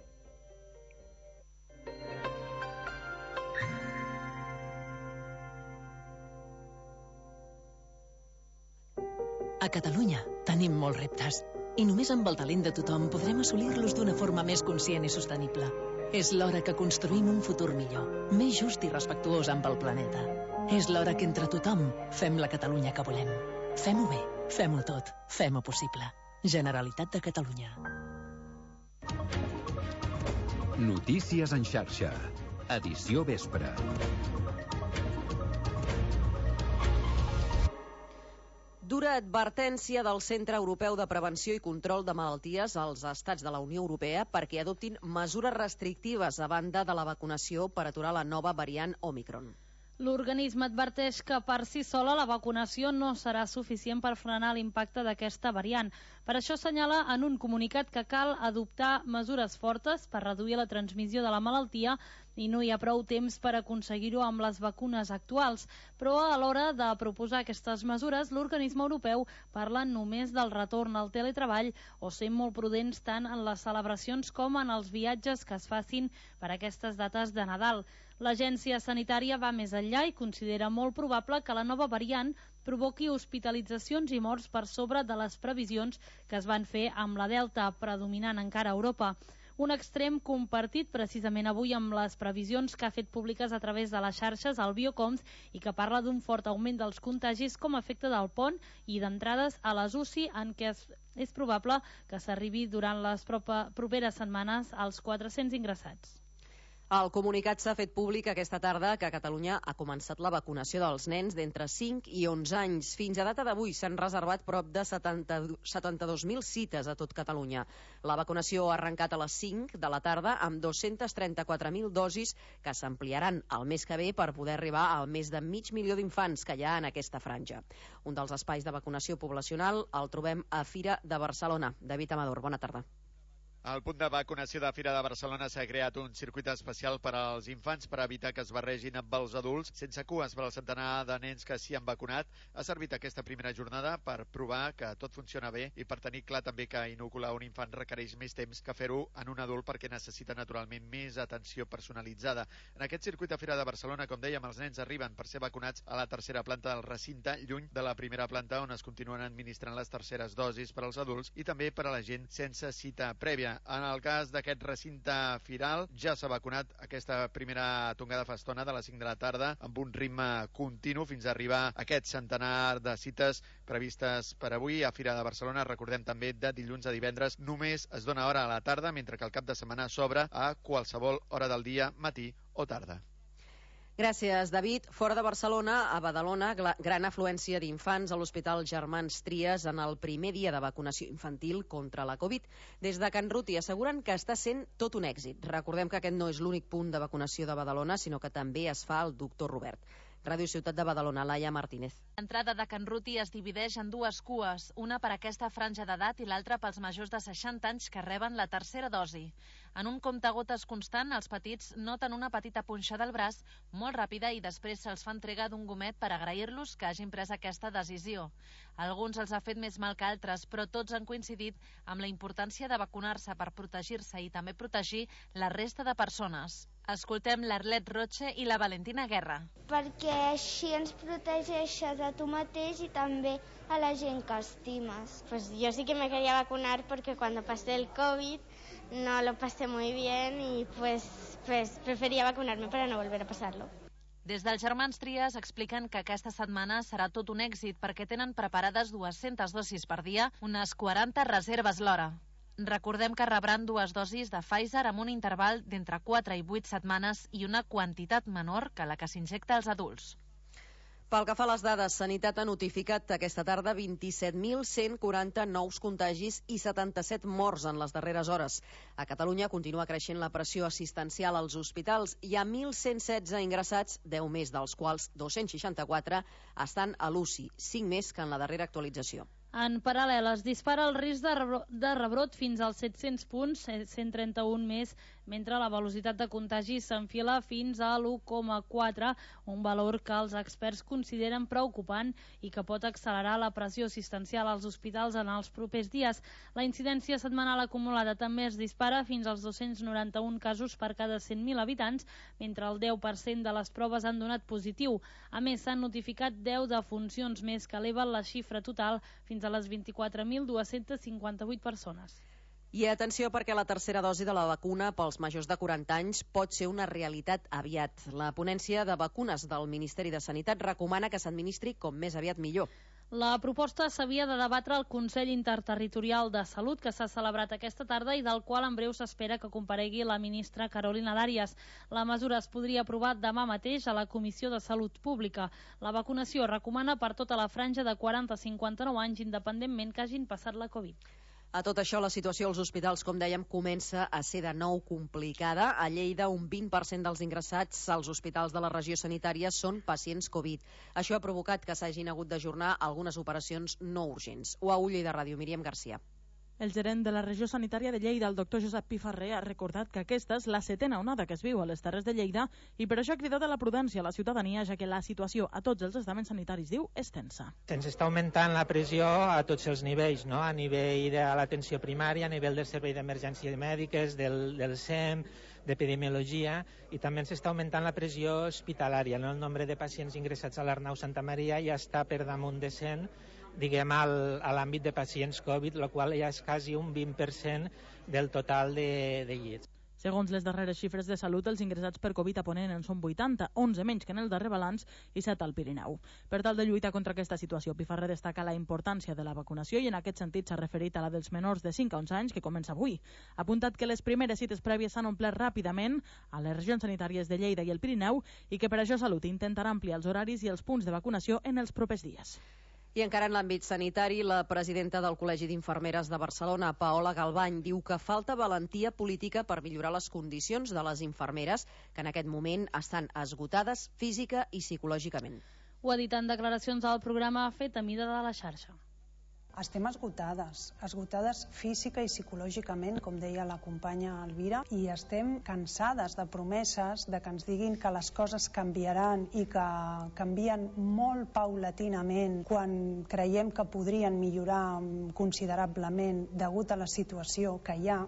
A Catalunya tenim molts reptes i només amb el talent de tothom podrem assolir-los d'una forma més conscient i sostenible. És l'hora que construïm un futur millor, més just i respectuós amb el planeta. És l'hora que entre tothom fem la Catalunya que volem. Fem-ho bé, fem-ho tot, fem-ho possible. Generalitat de Catalunya. Notícies en xarxa. Edició vespre. Dura advertència del Centre Europeu de Prevenció i Control de Malalties als estats de la Unió Europea perquè adoptin mesures restrictives a banda de la vacunació per aturar la nova variant Òmicron. L'organisme adverteix que per si sola la vacunació no serà suficient per frenar l'impacte d'aquesta variant. Per això assenyala en un comunicat que cal adoptar mesures fortes per reduir la transmissió de la malaltia i no hi ha prou temps per aconseguir-ho amb les vacunes actuals. Però a l'hora de proposar aquestes mesures, l'organisme europeu parla només del retorn al teletreball o ser molt prudents tant en les celebracions com en els viatges que es facin per aquestes dates de Nadal. L'agència sanitària va més enllà i considera molt probable que la nova variant provoqui hospitalitzacions i morts per sobre de les previsions que es van fer amb la Delta, predominant encara a Europa. Un extrem compartit precisament avui amb les previsions que ha fet públiques a través de les xarxes al Biocoms i que parla d'un fort augment dels contagis com a efecte del pont i d'entrades a les UCI, en què és probable que s'arribi durant les properes setmanes als 400 ingressats. El comunicat s'ha fet públic aquesta tarda que a Catalunya ha començat la vacunació dels nens d'entre 5 i 11 anys. Fins a data d'avui s'han reservat prop de 72.000 cites a tot Catalunya. La vacunació ha arrencat a les 5 de la tarda amb 234.000 dosis que s'ampliaran el mes que ve per poder arribar al més de 500.000 d'infants que hi ha en aquesta franja. Un dels espais de vacunació poblacional el trobem a Fira de Barcelona. David Amador, bona tarda. Al punt de vacunació de Fira de Barcelona s'ha creat un circuit especial per als infants per evitar que es barregin amb els adults. Sense cues per al centenar de nens que s'hi han vacunat, ha servit aquesta primera jornada per provar que tot funciona bé i per tenir clar també que inocular un infant requereix més temps que fer-ho en un adult perquè necessita naturalment més atenció personalitzada. En aquest circuit de Fira de Barcelona, com dèiem, els nens arriben per ser vacunats a la tercera planta del recinte, lluny de la primera planta on es continuen administrant les terceres dosis per als adults i també per a la gent sense cita prèvia. En el cas d'aquest recinte firal, ja s'ha vacunat aquesta primera tongada festona de les 5 de la tarda amb un ritme continu fins a arribar a aquest centenar de cites previstes per avui a Fira de Barcelona. Recordem també de dilluns a divendres només es dona hora a la tarda, mentre que el cap de setmana s'obre a qualsevol hora del dia, matí o tarda. Gràcies, David. Fora de Barcelona, a Badalona, gran afluència d'infants a l'Hospital Germans Trias en el primer dia de vacunació infantil contra la Covid. Des de Can Ruti asseguren que està sent tot un èxit. Recordem que aquest no és l'únic punt de vacunació de Badalona, sinó que també es fa al Doctor Robert. Ràdio Ciutat de Badalona, Laia Martínez. L'entrada de Can Ruti es divideix en dues cues, una per aquesta franja d'edat i l'altra pels majors de 60 anys que reben la tercera dosi. En un comptagotes constant, els petits noten una petita punxada al braç molt ràpida i després se'ls fa entrega d'un gomet per agrair-los que hagin pres aquesta decisió. A alguns els ha fet més mal que altres, però tots han coincidit amb la importància de vacunar-se per protegir-se i també protegir la resta de persones. Escoltem l'Arlet Roche i la Valentina Guerra. Perquè així ens protegeixes a tu mateix i també a la gent que estimes. Pues yo sí que me quería vacunar porque cuando pasé el COVID no lo pasé muy bien y pues prefería vacunarme para no volver a pasarlo. Des dels germans Trias expliquen que aquesta setmana serà tot un èxit perquè tenen preparades 200 dosis per dia, unes 40 reserves l'hora. Recordem que rebran 2 dosis de Pfizer amb un interval d'entre 4 i 8 setmanes i una quantitat menor que la que s'injecta als adults. Pel que fa a les dades, Sanitat ha notificat aquesta tarda 27.140 nous contagis i 77 morts en les darreres hores. A Catalunya continua creixent la pressió assistencial als hospitals. Hi ha 1.116 ingressats, 10 més dels quals 264 estan a l'UCI, 5 més que en la darrera actualització. En paral·lel, es dispara el risc de rebrot fins als 700 punts, 131 més, mentre la velocitat de contagi s'enfila fins a l'1,4, un valor que els experts consideren preocupant i que pot accelerar la pressió assistencial als hospitals en els propers dies. La incidència setmanal acumulada també es dispara fins als 291 casos per cada 100.000 habitants, mentre el 10% de les proves han donat positiu. A més, s'han notificat 10 defuncions més que eleven la xifra total fins a les 24.258 persones. I atenció perquè la tercera dosi de la vacuna pels majors de 40 anys pot ser una realitat aviat. La ponència de vacunes del Ministeri de Sanitat recomana que s'administri com més aviat millor. La proposta s'havia de debatre al Consell Interterritorial de Salut, que s'ha celebrat aquesta tarda i del qual en breu s'espera que comparegui la ministra Carolina Darias. La mesura es podria aprovar demà mateix a la Comissió de Salut Pública. La vacunació recomana per tota la franja de 40 a 59 anys, independentment que hagin passat la Covid. A tot això, la situació als hospitals, com dèiem, comença a ser de nou complicada. A Lleida, un 20% dels ingressats als hospitals de la regió sanitària són pacients Covid. Això ha provocat que s'hagin hagut d'ajornar algunes operacions no urgents. Ho a Lleida Ràdio, Míriam Garcia. El gerent de la regió sanitària de Lleida, el doctor Josep Pifarré, ha recordat que aquesta és la 7a onada que es viu a les Terres de Lleida i per això ha cridat a la prudència a la ciutadania, ja que la situació a tots els estaments sanitaris, diu, és tensa. Se'ns està augmentant la pressió a tots els nivells, no? A nivell de l'atenció primària, a nivell del servei d'emergència mèdiques, del SEM, d'epidemiologia, i també ens està augmentant la pressió hospitalària. No? El nombre de pacients ingressats a l'Arnau Santa Maria ja està per damunt de 100, diguem, a l'àmbit de pacients Covid, la qual ja és quasi un 20% del total de llits. Segons les darreres xifres de salut, els ingressats per Covid a Ponent en són 80, 11 menys que en el darrer balanç i 7 al Pirineu. Per tal de lluitar contra aquesta situació, Pifarré destaca la importància de la vacunació i en aquest sentit s'ha referit a la dels menors de 5 a 11 anys, que comença avui. Ha apuntat que les primeres cites prèvies s'han omplert ràpidament a les regions sanitàries de Lleida i el Pirineu i que per això Salut intentarà ampliar els horaris i els punts de vacunació en els propers dies. I encara en l'àmbit sanitari, la presidenta del Col·legi d'Infermeres de Barcelona, Paola Galvany, diu que falta valentia política per millorar les condicions de les infermeres, que en aquest moment estan esgotades física i psicològicament. Ho ha dit en declaracions al programa Fet a mida de la xarxa. Estem esgotades física i psicològicament, com deia la companya Elvira, i estem cansades de promeses, de que ens diguin que les coses canviaran i que canvien molt paulatinament quan creiem que podrien millorar considerablement degut a la situació que hi ha.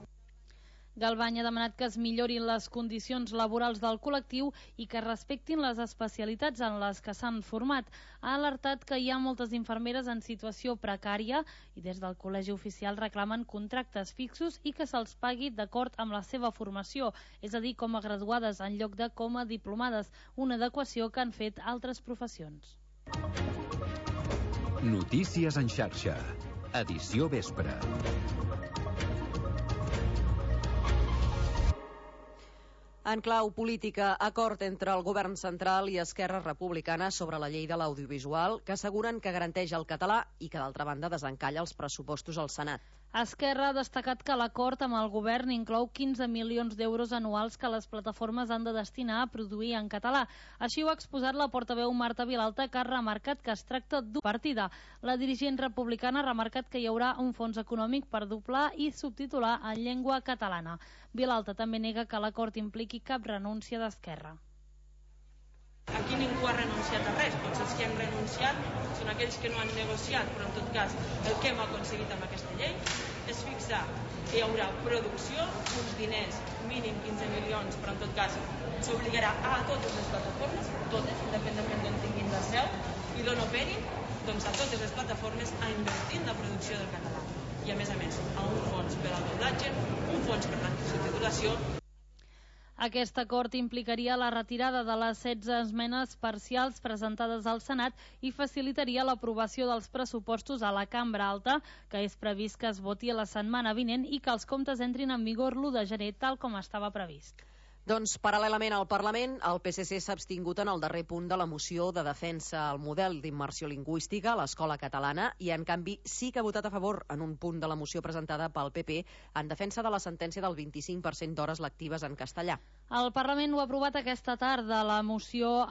Galvany ha demanat que es millorin les condicions laborals del col·lectiu i que respectin les especialitats en les que s'han format. Ha alertat que hi ha moltes infermeres en situació precària i des del Col·legi Oficial reclamen contractes fixos i que se'ls pagui d'acord amb la seva formació, és a dir, com a graduades en lloc de com a diplomades, una adequació que han fet altres professions. Notícies en xarxa. Edició vespre. En clau política, acord entre el govern central i Esquerra Republicana sobre la llei de l'audiovisual, que asseguren que garanteix el català i que, d'altra banda, desencalla els pressupostos al Senat. Esquerra ha destacat que l'acord amb el govern inclou 15 milions d'euros anuals que les plataformes han de destinar a produir en català. Així ho ha exposat la portaveu Marta Vilalta, que ha remarcat que es tracta d'una partida. La dirigent republicana ha remarcat que hi haurà un fons econòmic per doblar i subtitular en llengua catalana. Vilalta també nega que l'acord impliqui cap renúncia d'Esquerra. Aquí ningú ha renunciat a res, tots els que han renunciat són aquells que no han negociat, però en tot cas el que hem aconseguit amb aquesta llei és fixar fixar que hi haurà producció, uns diners, mínim 15 milions, però en tot cas s'obligarà a totes les plataformes, totes, independentment d'on tinguin la seu i d'on operin, doncs a totes les plataformes a invertir en la producció del català. I a més, a un fons per al doblatge, un fons per la subtitulació. Aquest acord implicaria la retirada de les 16 esmenes parcials presentades al Senat i facilitaria l'aprovació dels pressupostos a la Cambra Alta, que és previst que es voti a la setmana vinent i que els comptes entrin en vigor l'1 de gener, tal com estava previst. Doncs, paral·lelament al Parlament, el PSC s'ha abstingut en el darrer punt de la moció de defensa al model d'immersió lingüística a l'escola catalana i, en canvi, sí que ha votat a favor en un punt de la moció presentada pel PP en defensa de la sentència del 25% d'hores lectives en castellà. El Parlament ho ha aprovat aquesta tarda. La moció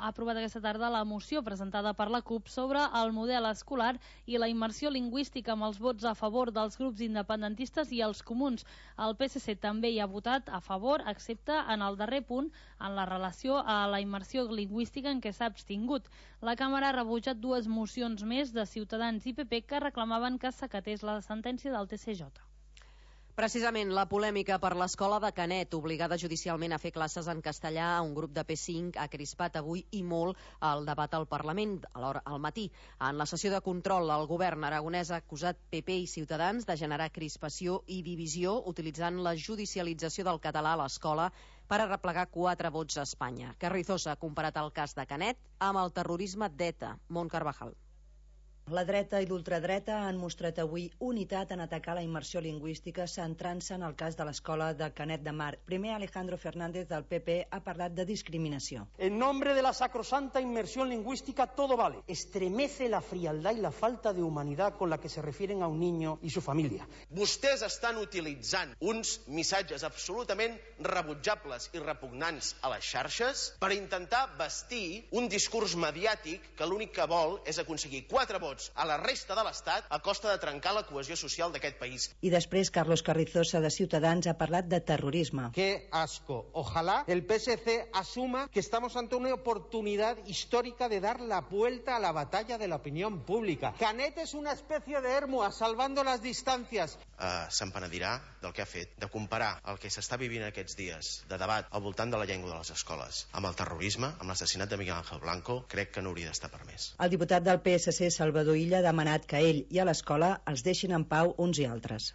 presentada per la CUP sobre el model escolar i la immersió lingüística amb els vots a favor dels grups independentistes i els comuns. El PSC també hi ha votat a favor, excepte en el darrer punt, en la relació a la immersió lingüística en què s'ha abstingut. La Càmera ha rebutjat 2 mocions més de Ciutadans i PP que reclamaven que s'acatés la sentència del TCJ. Precisament, la polèmica per l'escola de Canet, obligada judicialment a fer classes en castellà a un grup de P5, ha crispat avui i molt el debat al Parlament al matí. En la sessió de control, el govern aragonès ha acusat PP i Ciutadans de generar crispació i divisió utilitzant la judicialització del català a l'escola per arreplegar 4 vots a Espanya. Carrizosa ha comparat el cas de Canet amb el terrorisme d'ETA. Mont Carvajal. La dreta i l'ultradreta han mostrat avui unitat en atacar la immersió lingüística centrant-se en el cas de l'escola de Canet de Mar. Primer, Alejandro Fernández del PP ha parlat de discriminació. En nombre de la sacrosanta inmersión lingüística todo vale. Estremece la frialdad y la falta de humanidad con la que se refieren a un niño y su familia. Vostès estan utilitzant uns missatges absolutament rebutjables i repugnants a les xarxes per intentar vestir un discurs mediàtic que l'únic que vol és aconseguir 4 vots a la resta de l'Estat a costa de trencar la cohesió social d'aquest país. I després Carlos Carrizosa de Ciutadans ha parlat de terrorisme. ¡Qué asco! Ojalá el PSC asuma que estamos ante una oportunidad histórica de dar la vuelta a la batalla de la opinión pública. Canet es una especie de Hermua salvando las distancias. Se'n penedirà del que ha fet, de comparar el que s'està vivint aquests dies de debat al voltant de la llengua de les escoles amb el terrorisme, amb l'assassinat de Miguel Ángel Blanco, crec que no hauria d'estar permès. El diputat del PSC, Salvador Illa, ha demanat que ell i a l'escola els deixin en pau uns i altres.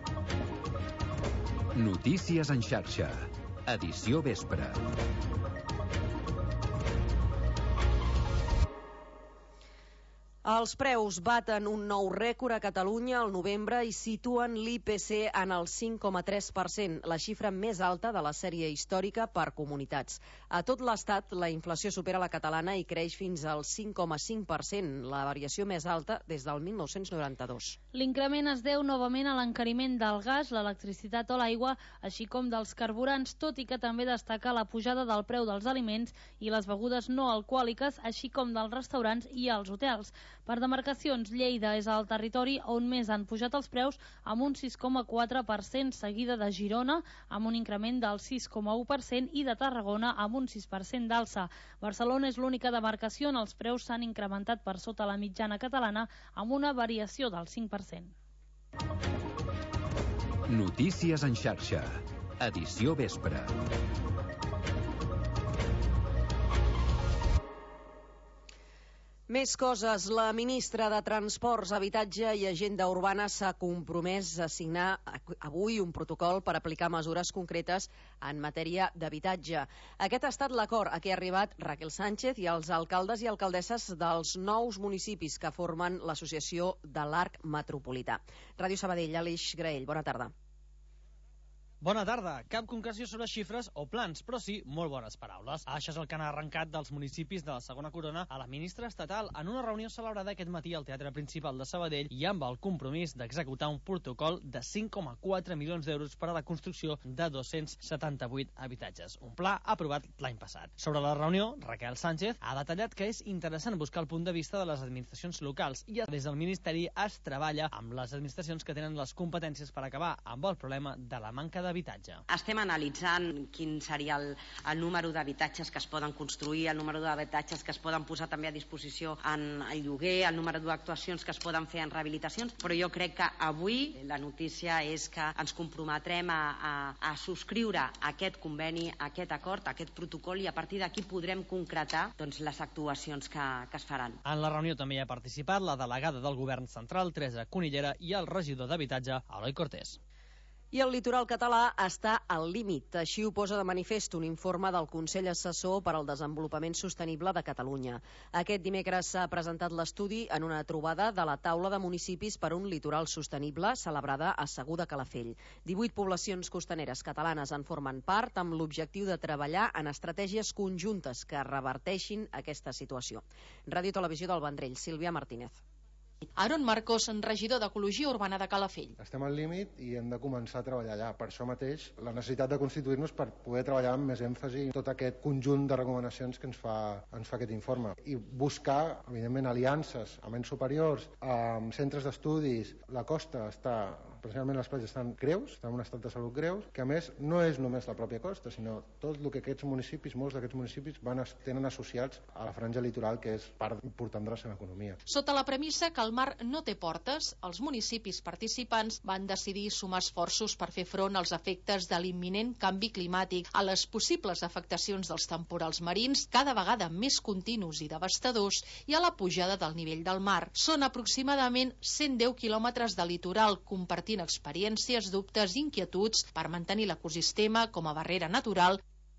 Notícies en xarxa. Edició vespre. Els preus baten un nou rècord a Catalunya al novembre i situen l'IPC en el 5,3%, la xifra més alta de la sèrie històrica per comunitats. A tot l'Estat, la inflació supera la catalana i creix fins al 5,5%, la variació més alta des del 1992. L'increment es deu novament a l'encariment del gas, l'electricitat o l'aigua, així com dels carburants, tot i que també destaca la pujada del preu dels aliments i les begudes no alcohòliques, així com dels restaurants i els hotels. Per demarcacions, Lleida és el territori on més han pujat els preus, amb un 6,4%, seguida de Girona, amb un increment del 6,1%, i de Tarragona, amb un 6% d'alça. Barcelona és l'única demarcació on els preus s'han incrementat per sota la mitjana catalana, amb una variació del 5%. Notícies en xarxa. Edició vespre. Més coses. La ministra de Transports, Habitatge i Agenda Urbana s'ha compromès a signar avui un protocol per aplicar mesures concretes en matèria d'habitatge. Aquest ha estat l'acord a què ha arribat Raquel Sánchez i els alcaldes i alcaldesses dels 9 municipis que formen l'associació de l'Arc Metropolità. Ràdio Sabadell, Aleix Graell, bona tarda. Bona tarda. Cap concreció sobre xifres o plans, però sí molt bones paraules. Això és el que han arrencat dels municipis de la segona corona a la ministra estatal en una reunió celebrada aquest matí al Teatre Principal de Sabadell i amb el compromís d'executar un protocol de 5,4 milions d'euros per a la construcció de 278 habitatges. Un pla aprovat l'any passat. Sobre la reunió, Raquel Sánchez ha detallat que és interessant buscar el punt de vista de les administracions locals i des del Ministeri es treballa amb les administracions que tenen les competències per acabar amb el problema de la manca d'habitatge d'habitatge. Estem analitzant quin seria el número d'habitatges que es poden construir, el número d'habitatges que es poden posar també a disposició en el lloguer, el número d'actuacions que es poden fer en rehabilitacions, però jo crec que avui la notícia és que ens comprometrem a subscriure aquest conveni, aquest acord, aquest protocol, i a partir d'aquí podrem concretar les actuacions que es faran. En la reunió també hi ha participat la delegada del Govern Central, Teresa Conillera, i el regidor d'Habitatge, Eloi Cortés. I el litoral català està al límit. Així ho posa de manifest un informe del Consell Assessor per al Desenvolupament Sostenible de Catalunya. Aquest dimecres s'ha presentat l'estudi en una trobada de la taula de municipis per un litoral sostenible celebrada a Segur de Calafell. 18 poblacions costaneres catalanes en formen part amb l'objectiu de treballar en estratègies conjuntes que reverteixin aquesta situació. Ràdio Televisió del Vendrell, Sílvia Martínez. Aaron Marcos, regidor d'Ecologia Urbana de Calafell. Estem al límit i hem de començar a treballar allà. Per això mateix, la necessitat de constituir-nos per poder treballar amb més èmfasi tot aquest conjunt de recomanacions que ens fa aquest informe. I buscar, evidentment, aliances amb ens superiors, amb centres d'estudis. La costa està, precisament les platges estan greus, estan en un estat de salut greus, que a més no és només la pròpia costa, sinó tot el que aquests municipis, molts d'aquests municipis, tenen associats a la franja litoral, que és part important de la seva economia. Sota la premissa que el mar no té portes, els municipis participants van decidir sumar esforços per fer front als efectes de l'imminent canvi climàtic, a les possibles afectacions dels temporals marins, cada vegada més continus i devastadors, i a la pujada del nivell del mar. Són aproximadament 110 quilòmetres de litoral, compartint experiències, dubtes i inquietuds per mantenir l'ecosistema com a barrera natural.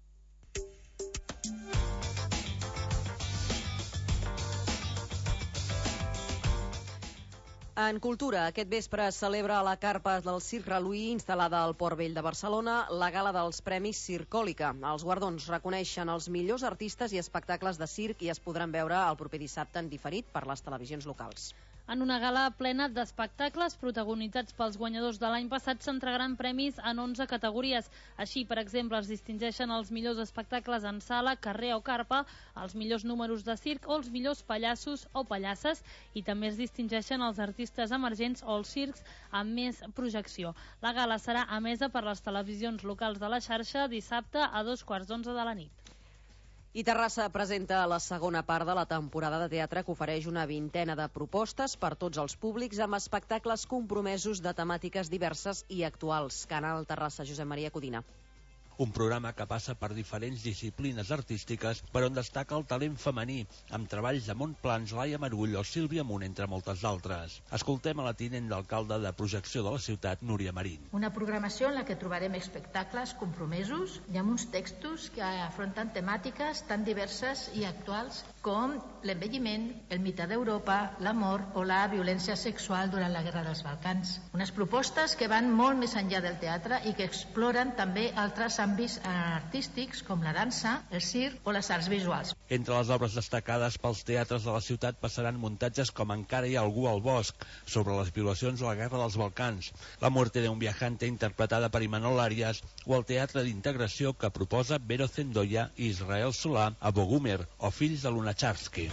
En cultura, aquest vespre es celebra a la carpa del Circ Reluí, instal·lada al Port Vell de Barcelona, la gala dels Premis Circòlica. Els guardons reconeixen els millors artistes i espectacles de circ i es podran veure el proper dissabte en diferit per les televisions locals. En una gala plena d'espectacles protagonitzats pels guanyadors de l'any passat s'entregaran premis en 11 categories. Així, per exemple, es distingeixen els millors espectacles en sala, carrer o carpa, els millors números de circ o els millors pallassos o pallasses, i també es distingeixen els artistes emergents o els circs amb més projecció. La gala serà emesa per les televisions locals de la xarxa dissabte a 11:15 de la nit. I Terrassa presenta la segona part de la temporada de teatre que ofereix una vintena de propostes per tots els públics amb espectacles compromesos de temàtiques diverses i actuals. Canal Terrassa, Josep Maria Codina. Un programa que passa per diferents disciplines artístiques, per on destaca el talent femení, amb treballs de Montplans, Laia Marull o Sílvia Munt, entre moltes d'altres. Escoltem a la tinent d'alcalde de projecció de la ciutat, Núria Marín. Una programació en la que trobarem espectacles compromesos i amb uns textos que afronten temàtiques tan diverses i actuals com l'envelliment, el mite d'Europa, l'amor o la violència sexual durant la Guerra dels Balcans. Unes propostes que van molt més enllà del teatre i que exploren també altres àmbits artístics com la dansa, el circ o les arts visuals. Entre les obres destacades pels teatres de la ciutat passaran muntatges com Encara hi ha algú al bosc, sobre les violacions de la Guerra dels Balcans, La muerte de un viajante, interpretada per Imanol Arias, o el teatre d'integració que proposa Vero Zendoya i Israel Solà a Bogumer, o Fills de Lunacharsky.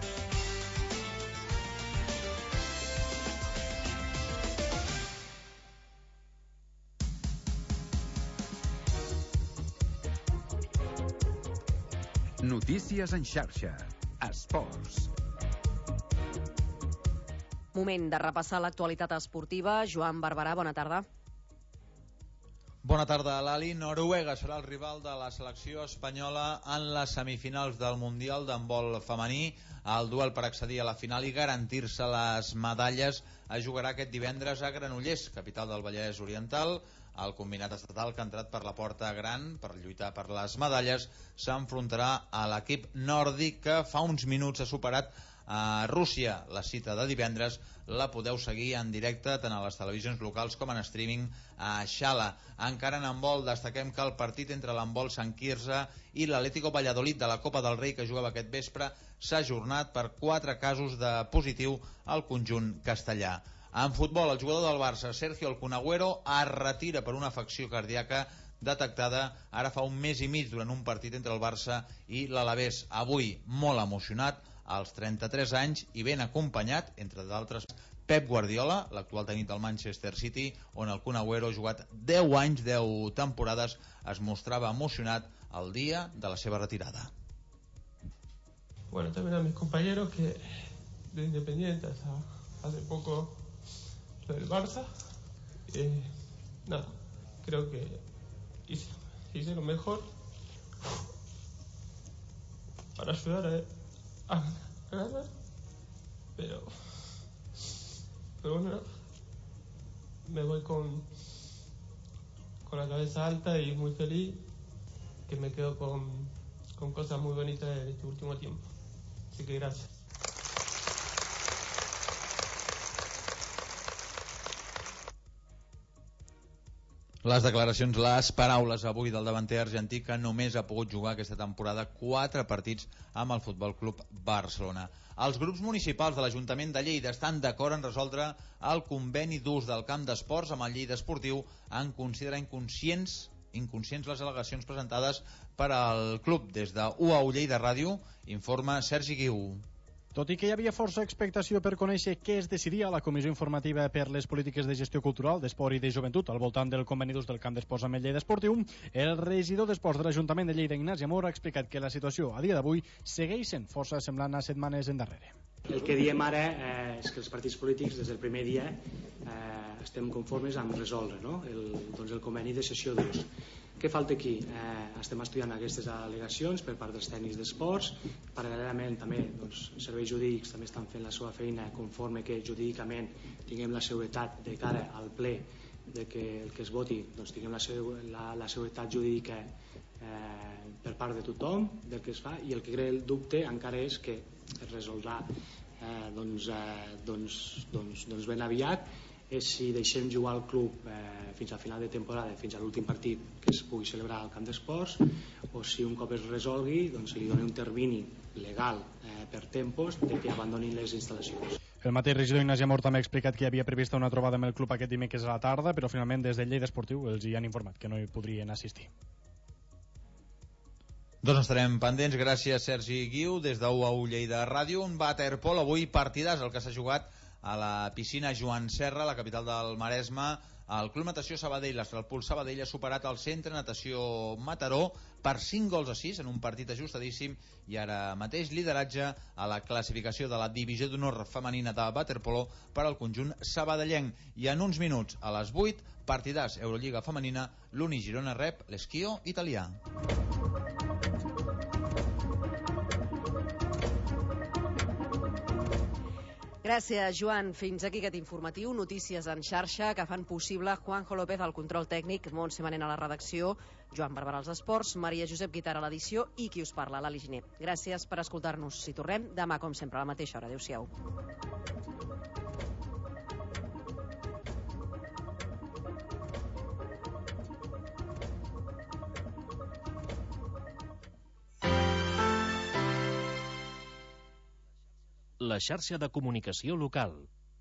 Notícies en xarxa. Esports. Moment de repassar l'actualitat esportiva. Joan Barberà, bona tarda. Bona tarda, Lali. Noruega serà el rival de la selecció espanyola en les semifinals del Mundial d'handbol femení. El duel per accedir a la final i garantir-se les medalles es jugarà aquest divendres a Granollers, capital del Vallès Oriental. El combinat estatal, que ha entrat per la porta gran per lluitar per les medalles, s'enfrontarà a l'equip nòrdic que fa uns minuts ha superat a Rússia. La cita de divendres la podeu seguir en directe tant a les televisions locals com en streaming a Xala. Encara en handbol, destaquem que el partit entre l'handbol Sant Quirze i l'Atlético Valladolid de la Copa del Rei, que jugava aquest vespre, s'ha ajornat per 4 casos de positiu al conjunt castellà. En futbol, el jugador del Barça, Sergio El Kun Agüero, es retira per una afecció cardíaca detectada ara fa un mes i mig durant un partit entre el Barça i l'Alavés. Avui, molt emocionat, als 33 anys i ben acompanyat, entre d'altres, Pep Guardiola, l'actual tècnic del Manchester City, on el Kun Agüero ha jugat 10 anys, 10 temporades, es mostrava emocionat el dia de la seva retirada. Bueno, también a mis compañeros que de Independiente hasta hace poco del Barça. Nada, creo que hice lo mejor para ayudar a ganar, pero bueno, me voy con la cabeza alta y muy feliz, que me quedo con cosas muy bonitas en este último tiempo. Así que gracias. Les declaracions, les paraules avui del davanter argentí, que només ha pogut jugar aquesta temporada 4 partits amb el Futbol Club Barcelona. Els grups municipals de l'Ajuntament de Lleida estan d'acord en resoldre el conveni d'ús del camp d'esports amb el Lleida Esportiu en considerar inconscients les al·legacions presentades per al club. Des de UAU Lleida Ràdio informa Sergi Guiu. Tot i que hi havia força expectació per conèixer què es decidia a la Comissió Informativa per les Polítiques de Gestió Cultural, d'Esport i de Joventut al voltant del conveni d'ús del camp d'esports amb el Lleida Esportiu, el regidor d'Esports de l'Ajuntament de Lleida, Ignasi Amor, ha explicat que la situació a dia d'avui segueix sent força semblant a setmanes endarrere. El que diem ara és que els partits polítics des del primer dia estem conformes amb resoldre el conveni de cessió d'ús. Què falta aquí? Estem estudiant aquestes al·legacions per part dels tècnics d'esports. Paral·lelament també serveis jurídics també estan fent la seva feina conforme que jurídicament tinguem la seguretat de cara al ple de que el que es voti tinguem la seguretat jurídica per part de tothom del que es fa, i el que crea el dubte encara és que es resoldrà ben aviat és si deixem jugar al club fins al final de temporada, fins a l'últim partit que es pugui celebrar al camp d'esports, o si un cop es resolgui se li doni un termini legal per tempos de que abandonin les instal·lacions. El mateix regidor Ignasi Amor també ha explicat que hi havia prevista una trobada amb el club aquest dimecres a la tarda, però finalment des del Lleida Esportiu els hi han informat que no hi podrien assistir. Doncs estarem pendents. Gràcies, Sergi Guiu. Des d'UAU Lleida Ràdio, un waterpolo avui partidàs el que s'ha jugat a la piscina Joan Serra, la capital del Maresme. El Club Natació Sabadell, l'Estralpool Sabadell, ha superat el Centre Natació Mataró per 5-6 en un partit ajustadíssim, i ara mateix lideratge a la classificació de la divisió d'honor femenina de waterpolo per al conjunt sabadellenc. I en uns minuts, a les 8, partidàs Eurolliga femenina, l'Uni Girona rep l'Esquio italià. Gràcies, Joan. Fins aquí aquest informatiu. Notícies en xarxa que fan possible Juanjo López al control tècnic, Montse Manent a la redacció, Joan Barberà als esports, Maria Josep Guitar a l'edició i qui us parla, l'Ali Giner. Gràcies per escoltar-nos. Si tornem demà, com sempre, a la mateixa hora. Adéu-siau. La xarxa de comunicació local.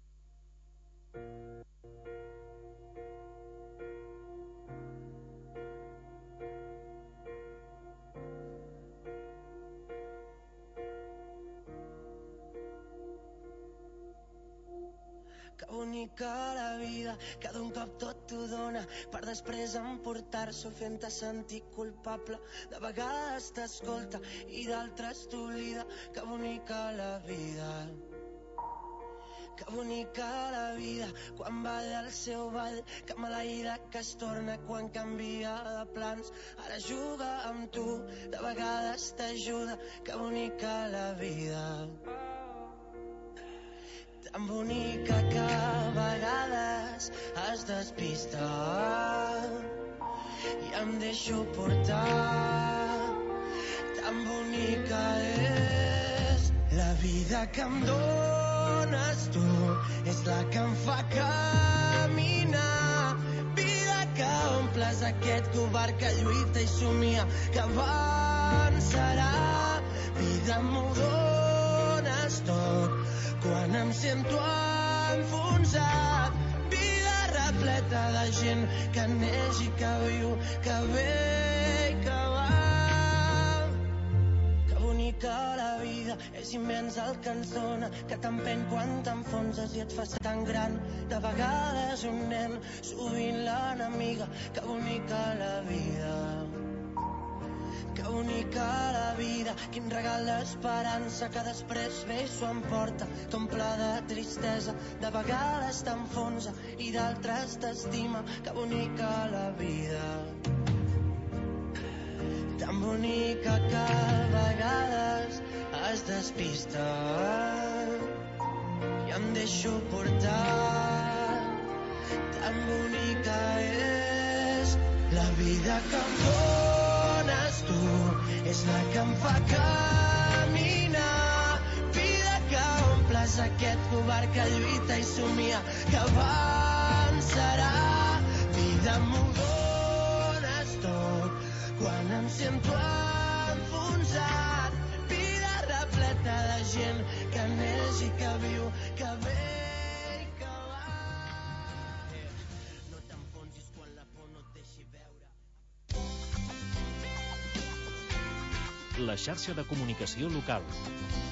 Que bonica la vida, que d'un cop tot t'ho dona per després emportar-s'ho fent-te sentir culpable. De vegades t'escolta i d'altres t'oblida. Que bonica la vida, que bonica la vida, quan va del seu ball, que maleïda que es torna quan canvia de plans. Ara juga amb tu, de vegades t'ajuda. Que bonica la vida, tan bonica que a vegades es despista i em deixo portar. Tan bonica és la vida que em dones tu, és la que em fa caminar. Vida que omples aquest covard que lluita i somia que avançarà. Vida m'ho dones tot quan em sento enfonsat. Vida repleta de gent que neix i que viu, que ve i que va. Que bonica la vida, vida és immens el que ens dona, que t'empeny quan t'enfonses i et fa ser tan gran. De vegades un nen, sovint l'enemiga, que bonica la vida. Que bonica la vida, quin regal d'esperança que després ve i s'ho emporta, t'omple de tristesa, de vegades t'enfonsa i d'altres t'estima. Que bonica la vida, tan bonica que a vegades es despista i em deixo portar. Tan bonica és la vida que em dones tu, és la que em fa caminar. Vida que omples aquest covard que lluita i somia que avançarà. Vida m'ho dones tot quan em sento enfonsat. Vida repleta de gent que neix i que viu, que ve i que va. No t'enfonsis quan la por no et deixi veure. La xarxa de comunicació local.